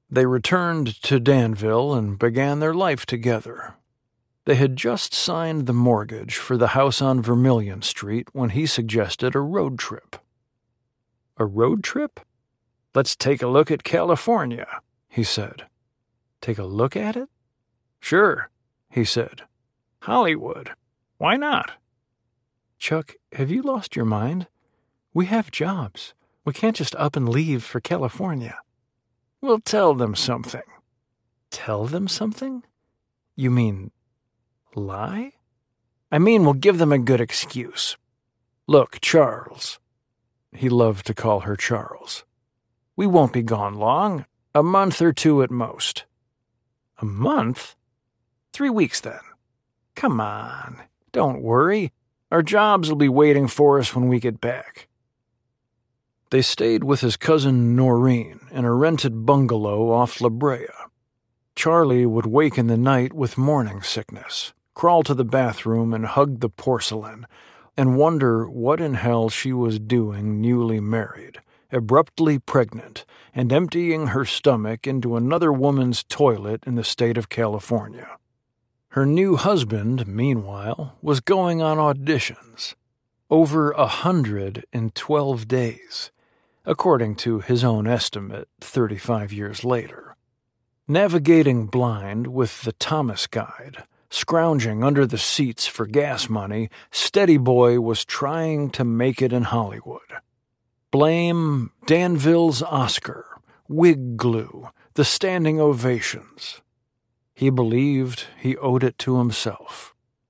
They returned to Danville and began their life together. They had just signed the mortgage for the house on Vermilion Street when he suggested a road trip. A road trip? Let's take a look at California, he said. Take a look at it? Sure, he said. Hollywood. Why not? Chuck, have you lost your mind? We have jobs. We can't just up and leave for California. We'll tell them something. Tell them something? You mean lie? I mean, we'll give them a good excuse. Look, Charles. He loved to call her Charles. We won't be gone long. A month or two at most. A month? 3 weeks then. Come on. Don't worry. Our jobs will be waiting for us when we get back. They stayed with his cousin Noreen in a rented bungalow off La Brea. Charlie would wake in the night with morning sickness, crawl to the bathroom and hug the porcelain, and wonder what in hell she was doing newly married, abruptly pregnant, and emptying her stomach into another woman's toilet in the state of California. Her new husband, meanwhile, was going on auditions. Over 100 in 12 days, according to his own estimate 35 years later. Navigating blind with the Thomas Guide, scrounging under the seats for gas money, Steady Boy was trying to make it in Hollywood. Blame Danville's Oscar, wig glue, the standing ovations. He believed he owed it to himself.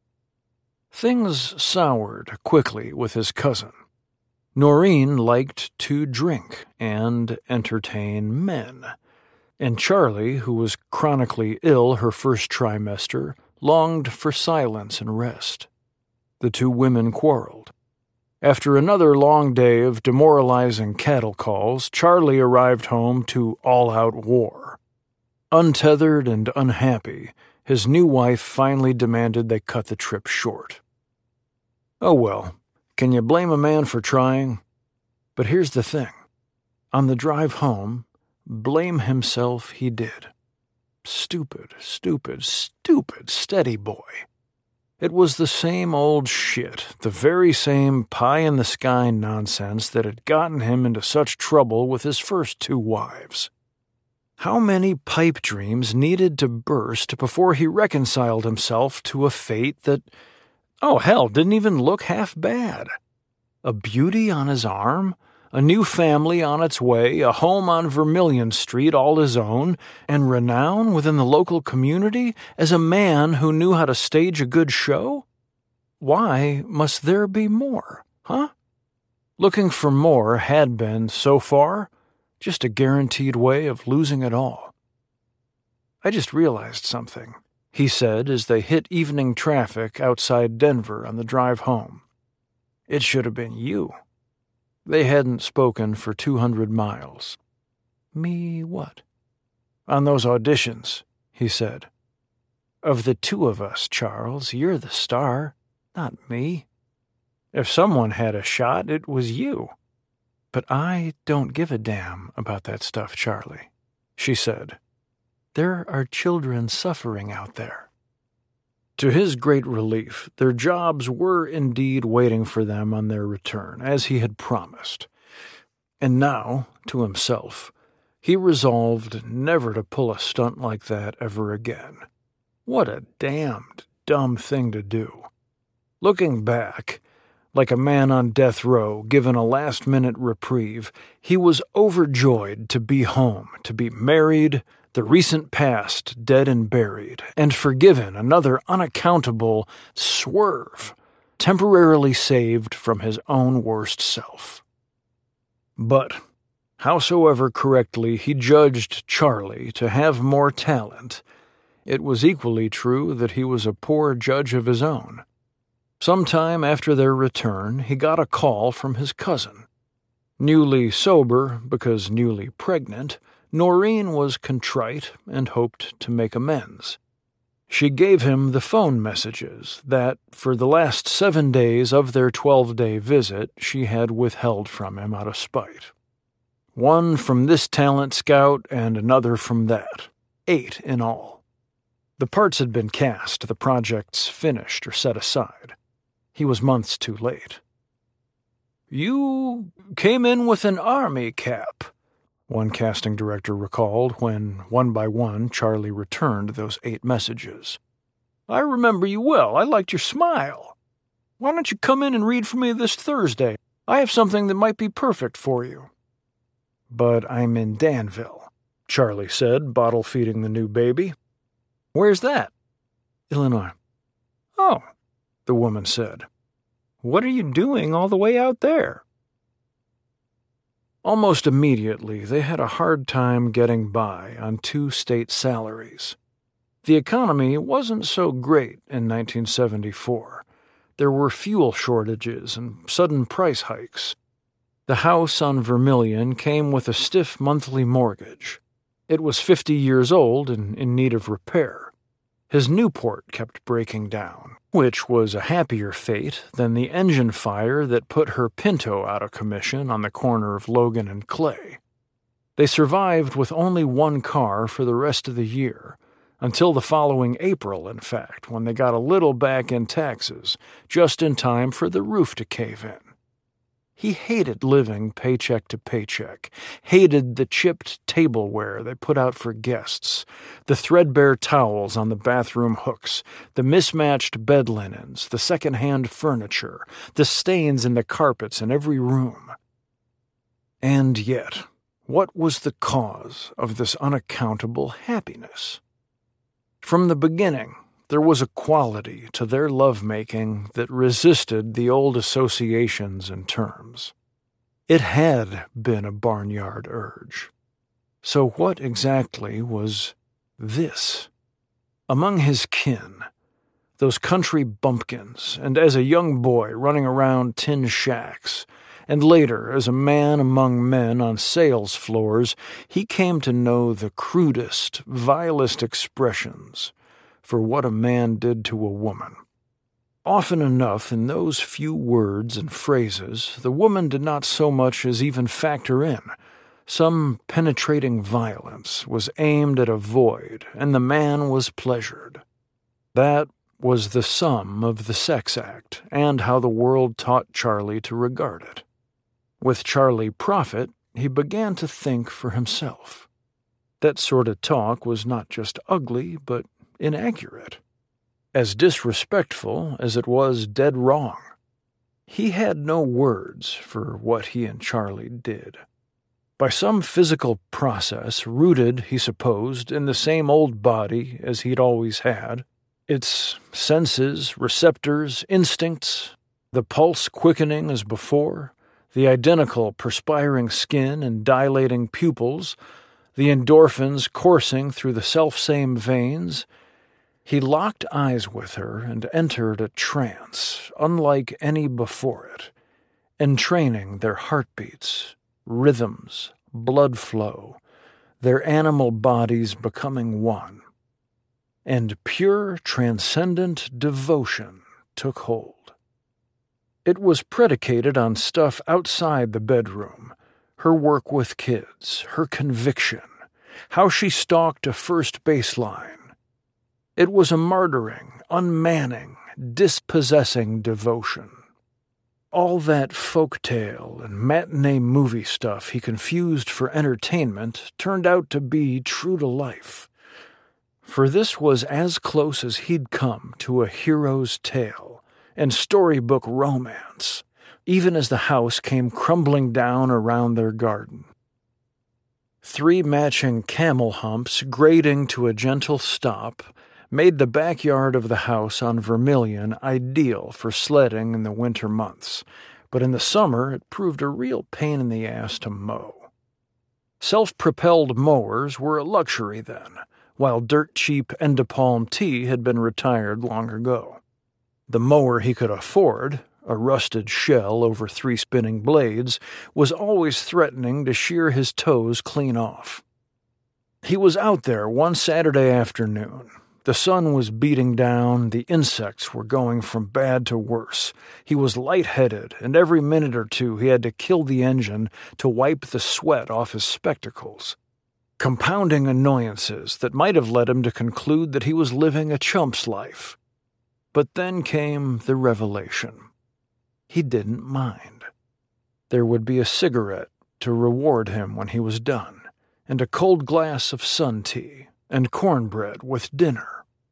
Things soured quickly with his cousin. Noreen liked to drink and entertain men, and Charlie, who was chronically ill her first trimester, longed for silence and rest. The two women quarreled. After another long day of demoralizing cattle calls, Charlie arrived home to all-out war. Untethered and unhappy, his new wife finally demanded they cut the trip short. Oh well, can you blame a man for trying? But here's the thing. On the drive home, blame himself he did. Stupid Steady Boy. It was the same old shit, the very same pie-in-the-sky nonsense that had gotten him into such trouble with his first 2 wives. How many pipe dreams needed to burst before he reconciled himself to a fate that, oh hell, didn't even look half bad? A beauty on his arm, a new family on its way, a home on Vermilion Street all his own, and renown within the local community as a man who knew how to stage a good show? Why must there be more, huh? Looking for more had been, so far, just a guaranteed way of losing it all. I just realized something, he said as they hit evening traffic outside Denver on the drive home. It should have been you. They hadn't spoken for 200 miles. Me what? On those auditions, he said. Of the 2 of us, Charles, you're the star, not me. If someone had a shot, it was you. But I don't give a damn about that stuff, Charlie, she said. There are children suffering out there. To his great relief, their jobs were indeed waiting for them on their return, as he had promised. And now, to himself, he resolved never to pull a stunt like that ever again. What a damned dumb thing to do. Looking back, like a man on death row given a last-minute reprieve, he was overjoyed to be home, to be married, the recent past dead and buried, and forgiven another unaccountable swerve, temporarily saved from his own worst self. But, howsoever correctly he judged Charlie to have more talent, it was equally true that he was a poor judge of his own. Sometime after their return, he got a call from his cousin. Newly sober, because newly pregnant, Noreen was contrite and hoped to make amends. She gave him the phone messages that, for the last 7 days of their 12-day visit, she had withheld from him out of spite. One from this talent scout and another from that. 8 in all. The parts had been cast, the projects finished or set aside. He was months too late. "You came in with an army cap," one casting director recalled when, one by one, Charlie returned those 8 messages. "I remember you well. I liked your smile. Why don't you come in and read for me this Thursday? I have something that might be perfect for you." "But I'm in Danville," Charlie said, bottle-feeding the new baby. "Where's that?" "Illinois." "Oh," the woman said. "What are you doing all the way out there?" Almost immediately, they had a hard time getting by on 2 state salaries. The economy wasn't so great in 1974. There were fuel shortages and sudden price hikes. The house on Vermilion came with a stiff monthly mortgage. It was 50 years old and in need of repair. His Newport kept breaking down, which was a happier fate than the engine fire that put her Pinto out of commission on the corner of Logan and Clay. They survived with only 1 car for the rest of the year, until the following April, in fact, when they got a little back in taxes, just in time for the roof to cave in. He hated living paycheck to paycheck, hated the chipped tableware they put out for guests, the threadbare towels on the bathroom hooks, the mismatched bed linens, the second-hand furniture, the stains in the carpets in every room. And yet, what was the cause of this unaccountable happiness? From the beginning, there was a quality to their lovemaking that resisted the old associations and terms. It had been a barnyard urge. So what exactly was this? Among his kin, those country bumpkins, and as a young boy running around tin shacks, and later as a man among men on sales floors, he came to know the crudest, vilest expressions for what a man did to a woman. Often enough, in those few words and phrases, the woman did not so much as even factor in. Some penetrating violence was aimed at a void, and the man was pleasured. That was the sum of the sex act, and how the world taught Charlie to regard it. With Charlie Prophet, he began to think for himself. That sort of talk was not just ugly, but inaccurate. As disrespectful as it was dead wrong. He had no words for what he and Charlie did. By some physical process, rooted, he supposed, in the same old body as he'd always had, its senses, receptors, instincts, the pulse quickening as before, the identical perspiring skin and dilating pupils, the endorphins coursing through the selfsame veins, he locked eyes with her and entered a trance unlike any before it, entraining their heartbeats, rhythms, blood flow, their animal bodies becoming one. And pure, transcendent devotion took hold. It was predicated on stuff outside the bedroom, her work with kids, her conviction, how she stalked a first baseline. It was a martyring, unmanning, dispossessing devotion. All that folktale and matinee movie stuff he confused for entertainment turned out to be true to life. For this was as close as he'd come to a hero's tale and storybook romance, even as the house came crumbling down around their garden. 3 matching camel humps grading to a gentle stop made the backyard of the house on Vermilion ideal for sledding in the winter months, but in the summer it proved a real pain in the ass to mow. Self-propelled mowers were a luxury then, while dirt-cheap Endapalm T had been retired long ago. The mower he could afford, a rusted shell over 3 spinning blades, was always threatening to shear his toes clean off. He was out there one Saturday afternoon, The sun was beating down, the insects were going from bad to worse. He was lightheaded, and every minute or two he had to kill the engine to wipe the sweat off his spectacles. Compounding annoyances that might have led him to conclude that he was living a chump's life. But then came the revelation. He didn't mind. There would be a cigarette to reward him when he was done, and a cold glass of sun tea, and cornbread with dinner.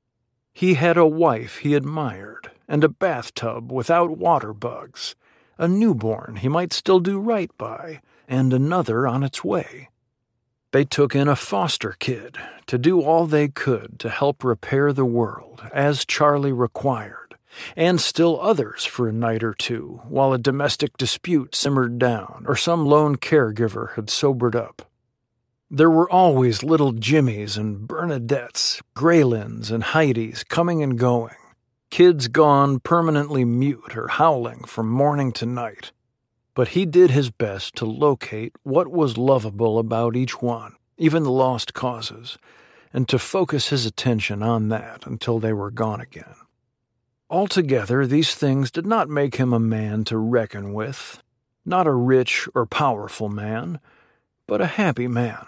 He had a wife he admired, and a bathtub without water bugs, a newborn he might still do right by, and another on its way. They took in a foster kid to do all they could to help repair the world, as Charlie required, and still others for a night or two, while a domestic dispute simmered down or some lone caregiver had sobered up. There were always little Jimmies and Bernadettes, Graylins and Heidis coming and going, kids gone permanently mute or howling from morning to night. But he did his best to locate what was lovable about each one, even the lost causes, and to focus his attention on that until they were gone again. Altogether, these things did not make him a man to reckon with, not a rich or powerful man, but a happy man.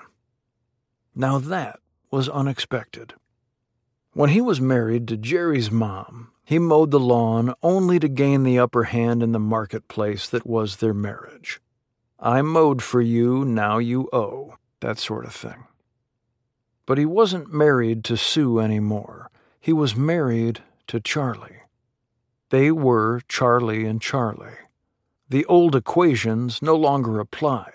Now that was unexpected. When he was married to Jerry's mom, he mowed the lawn only to gain the upper hand in the marketplace that was their marriage. I mowed for you, now you owe, that sort of thing. But he wasn't married to Sue anymore. He was married to Charlie. They were Charlie and Charlie. The old equations no longer applied.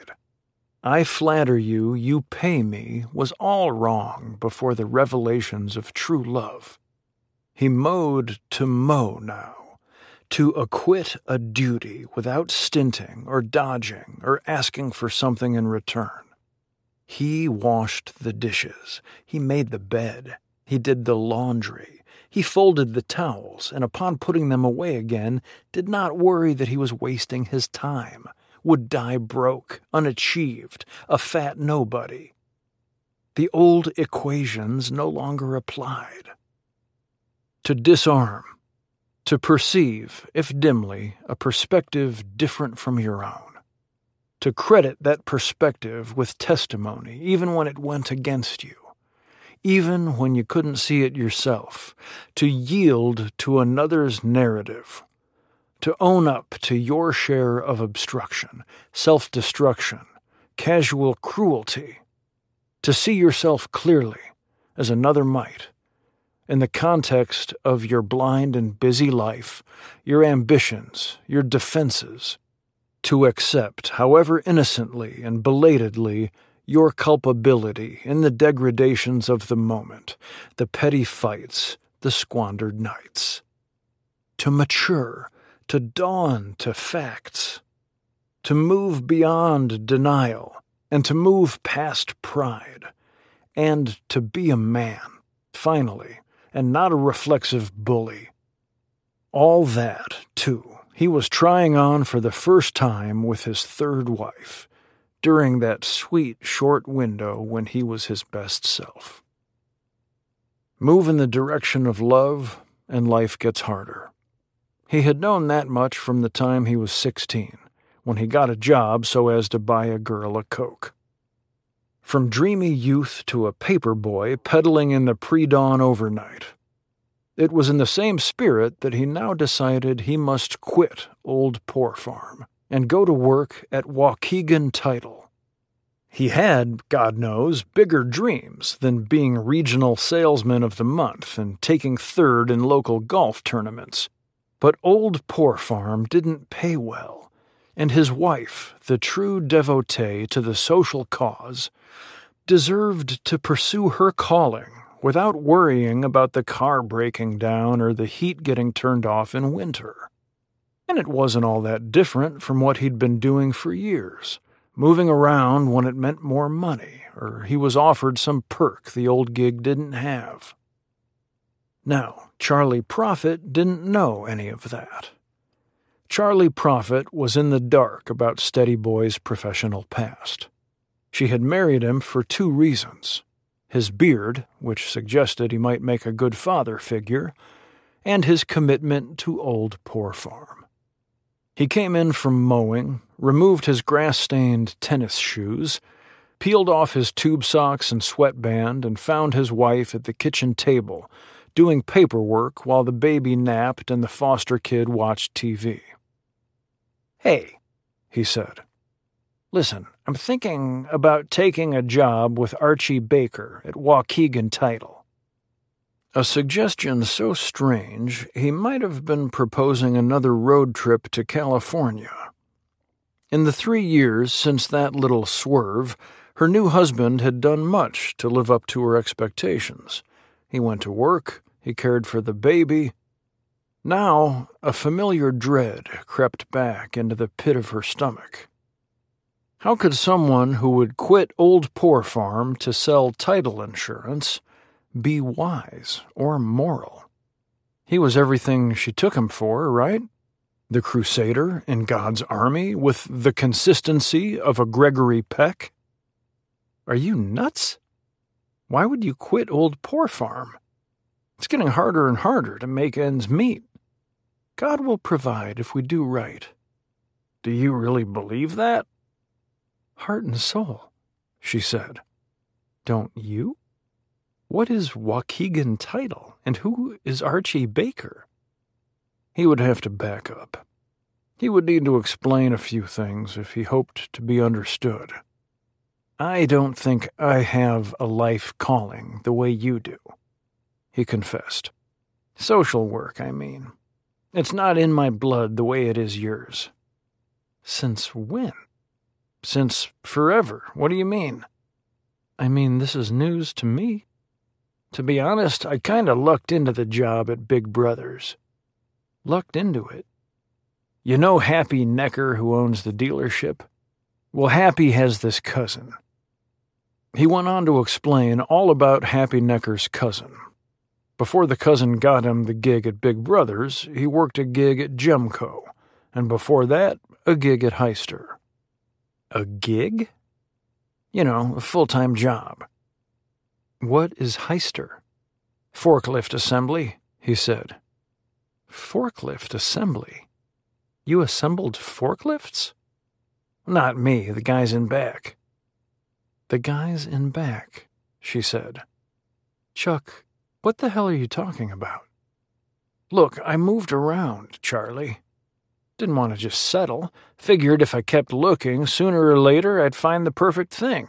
I flatter you, you pay me was all wrong before the revelations of true love. He mowed to mow now, to acquit a duty without stinting or dodging or asking for something in return. He washed the dishes, he made the bed, he did the laundry, he folded the towels, and upon putting them away again, did not worry that he was wasting his time, would die broke, unachieved, a fat nobody. The old equations no longer applied. To disarm, to perceive, if dimly, a perspective different from your own. To credit that perspective with testimony, even when it went against you. Even when you couldn't see it yourself. To yield to another's narrative. To own up to your share of obstruction, self-destruction, casual cruelty. To see yourself clearly, as another might, in the context of your blind and busy life, your ambitions, your defenses. To accept, however innocently and belatedly, your culpability in the degradations of the moment, the petty fights, the squandered nights. To mature, to dawn to facts, to move beyond denial, and to move past pride, and to be a man, finally, and not a reflexive bully. All that, too, he was trying on for the first time with his third wife, during that sweet short window when he was his best self. Move in the direction of love, and life gets harder. He had known that much from the time he was 16, when he got a job so as to buy a girl a Coke. From dreamy youth to a paper boy peddling in the pre-dawn overnight. It was in the same spirit that he now decided he must quit Old Poor Farm and go to work at Waukegan Title. He had, God knows, bigger dreams than being regional salesman of the month and taking third in local golf tournaments. But Old Poor Farm didn't pay well, and his wife, the true devotee to the social cause, deserved to pursue her calling without worrying about the car breaking down or the heat getting turned off in winter. And it wasn't all that different from what he'd been doing for years, moving around when it meant more money, or he was offered some perk the old gig didn't have. Now, Charlie Prophet didn't know any of that. Charlie Prophet was in the dark about Steady Boy's professional past. She had married him for 2 reasons. his beard, which suggested he might make a good father figure, and his commitment to Old Poor Farm. He came in from mowing, removed his grass-stained tennis shoes, peeled off his tube socks and sweatband, and found his wife at the kitchen table, doing paperwork while the baby napped and the foster kid watched TV. "Hey," he said. "Listen, I'm thinking about taking a job with Archie Baker at Waukegan Title." A suggestion so strange he might have been proposing another road trip to California. In the 3 years since that little swerve, her new husband had done much to live up to her expectations. He went to work, he cared for the baby. Now, a familiar dread crept back into the pit of her stomach. How could someone who would quit Old Poor Farm to sell title insurance be wise or moral? He was everything she took him for, right? The crusader in God's army with the consistency of a Gregory Peck? Are you nuts? Why would you quit Old Poor Farm? It's getting harder and harder to make ends meet. God will provide if we do right. Do you really believe that? Heart and soul, she said. Don't you? What is Waukegan Title, and who is Archie Baker? He would have to back up. He would need to explain a few things if he hoped to be understood. I don't think I have a life calling the way you do, he confessed. Social work, I mean. It's not in my blood the way it is yours. Since when? Since forever. What do you mean? I mean, this is news to me. To be honest, I kinda lucked into the job at Big Brothers. Lucked into it? You know Happy Necker, who owns the dealership? Well, Happy has this cousin. He went on to explain all about Happy Necker's cousin. Before the cousin got him the gig at Big Brothers, he worked a gig at Gemco, and before that, a gig at Heister. A gig? You know, a full-time job. What is Heister? Forklift assembly, he said. Forklift assembly? You assembled forklifts? Not me, the guys in back. The guys in back, she said. Chuck, what the hell are you talking about? Look, I moved around, Charlie. Didn't want to just settle. Figured if I kept looking, sooner or later I'd find the perfect thing.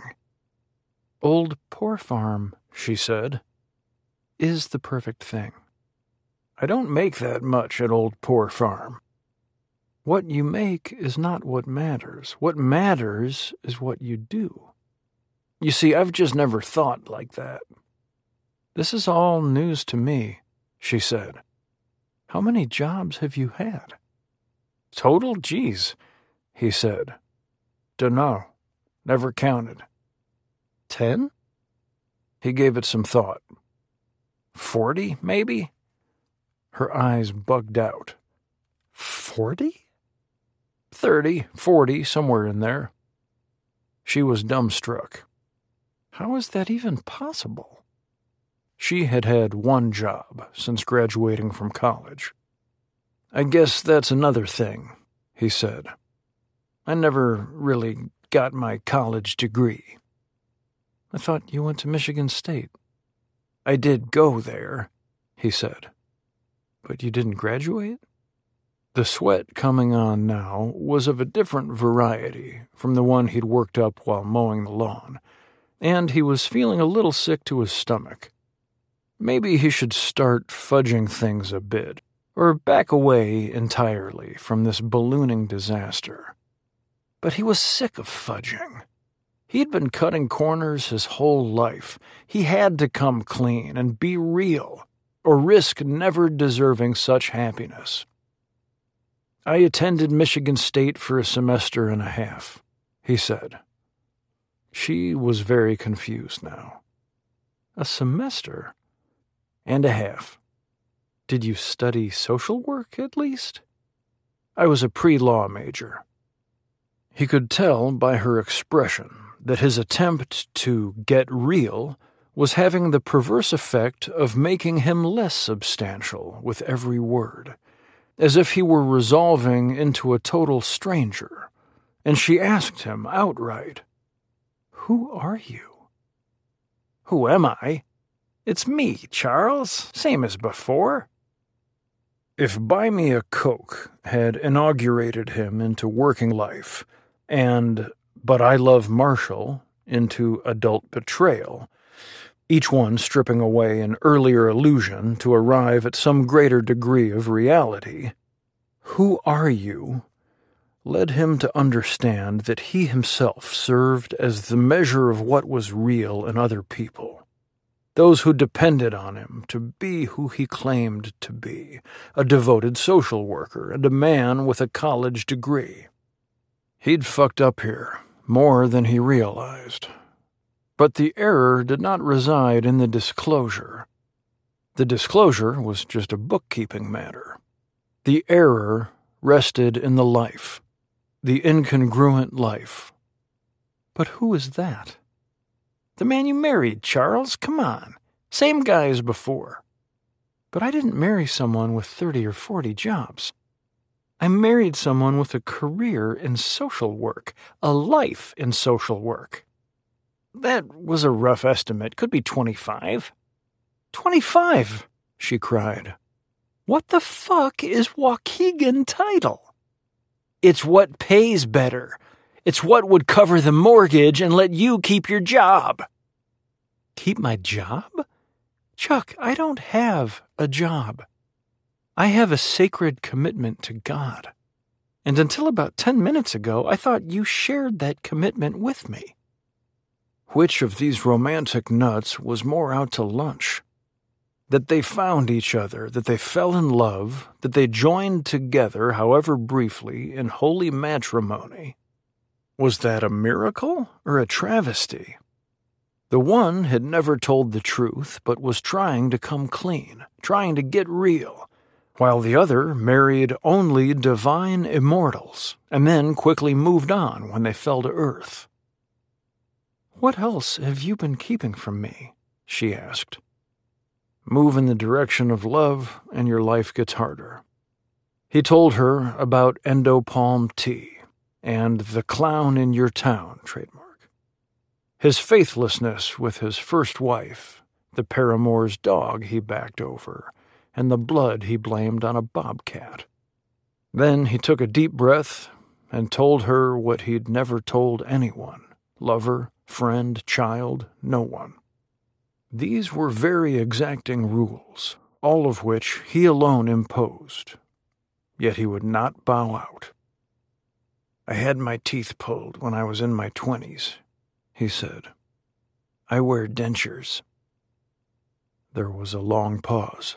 Old Poor Farm, she said, is the perfect thing. I don't make that much at Old Poor Farm. What you make is not what matters. What matters is what you do. You see, I've just never thought like that. This is all news to me, she said. How many jobs have you had? Total? Geez, he said. Dunno. Never counted. 10? He gave it some thought. 40, maybe? Her eyes bugged out. 40? 30, 40, somewhere in there. She was dumbstruck. How is that even possible? She had had one job since graduating from college. I guess that's another thing, he said. I never really got my college degree. I thought you went to Michigan State. I did go there, he said. But you didn't graduate? The sweat coming on now was of a different variety from the one he'd worked up while mowing the lawn, and he was feeling a little sick to his stomach. Maybe he should start fudging things a bit, or back away entirely from this ballooning disaster. But he was sick of fudging. He'd been cutting corners his whole life. He had to come clean and be real, or risk never deserving such happiness. I attended Michigan State for a semester and a half, he said. She was very confused now. A semester? And a half. Did you study social work, at least? I was a pre-law major. He could tell by her expression that his attempt to get real was having the perverse effect of making him less substantial with every word, as if he were resolving into a total stranger, and she asked him outright, "Who are you?" "Who am I? It's me, Charles, same as before." If Buy Me a Coke had inaugurated him into working life, and But I Love Marshall into adult betrayal, each one stripping away an earlier illusion to arrive at some greater degree of reality, Who Are You led him to understand that he himself served as the measure of what was real in other people. Those who depended on him to be who he claimed to be, a devoted social worker and a man with a college degree. He'd fucked up here, more than he realized. But the error did not reside in the disclosure. The disclosure was just a bookkeeping matter. The error rested in the life, the incongruent life. But who is that? "The man you married, Charles, come on. Same guy as before." "But I didn't marry someone with 30 or 40 jobs. I married someone with a career in social work, a life in social work." "That was a rough estimate. Could be 25. 25, she cried. "What the fuck is Waukegan title?" "It's what pays better. It's what would cover the mortgage and let you keep your job." "Keep my job? Chuck, I don't have a job. I have a sacred commitment to God. And until about 10 minutes ago, I thought you shared that commitment with me." Which of these romantic nuts was more out to lunch? That they found each other, that they fell in love, that they joined together, however briefly, in holy matrimony. Was that a miracle or a travesty? The one had never told the truth, but was trying to come clean, trying to get real, while the other married only divine immortals, and then quickly moved on when they fell to earth. "What else have you been keeping from me?" she asked. "Move in the direction of love, and your life gets harder." He told her about Endopalm tea and the clown in your town trademark. His faithlessness with his first wife, the paramour's dog he backed over, and the blood he blamed on a bobcat. Then he took a deep breath and told her what he'd never told anyone, lover, friend, child, no one. These were very exacting rules, all of which he alone imposed. Yet he would not bow out. "I had my teeth pulled when I was in my 20s, he said. "I wear dentures." There was a long pause.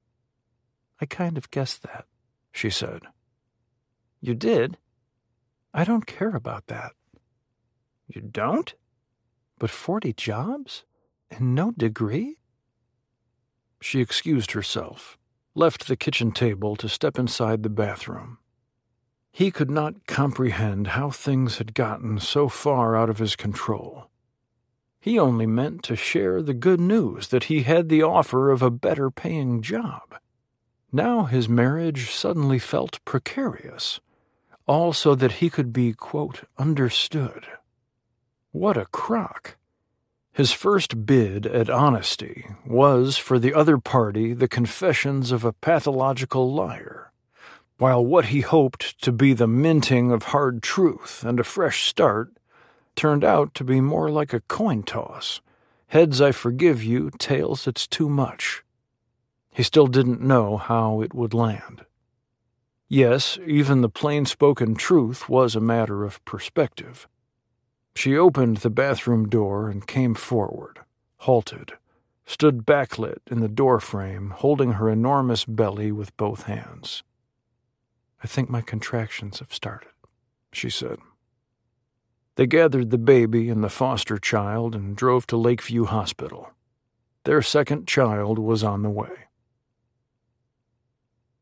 "I kind of guessed that," she said. "You did? I don't care about that." "You don't? But 40 jobs? And no degree?" She excused herself, left the kitchen table to step inside the bathroom. He could not comprehend how things had gotten so far out of his control. He only meant to share the good news that he had the offer of a better-paying job. Now his marriage suddenly felt precarious, all so that he could be, quote, understood. What a crock! His first bid at honesty was for the other party the confessions of a pathological liar, while what he hoped to be the minting of hard truth and a fresh start turned out to be more like a coin toss. Heads I forgive you, tails it's too much. He still didn't know how it would land. Yes, even the plain-spoken truth was a matter of perspective. She opened the bathroom door and came forward, halted, stood backlit in the doorframe, holding her enormous belly with both hands. "I think my contractions have started," she said. They gathered the baby and the foster child and drove to Lakeview Hospital. Their second child was on the way.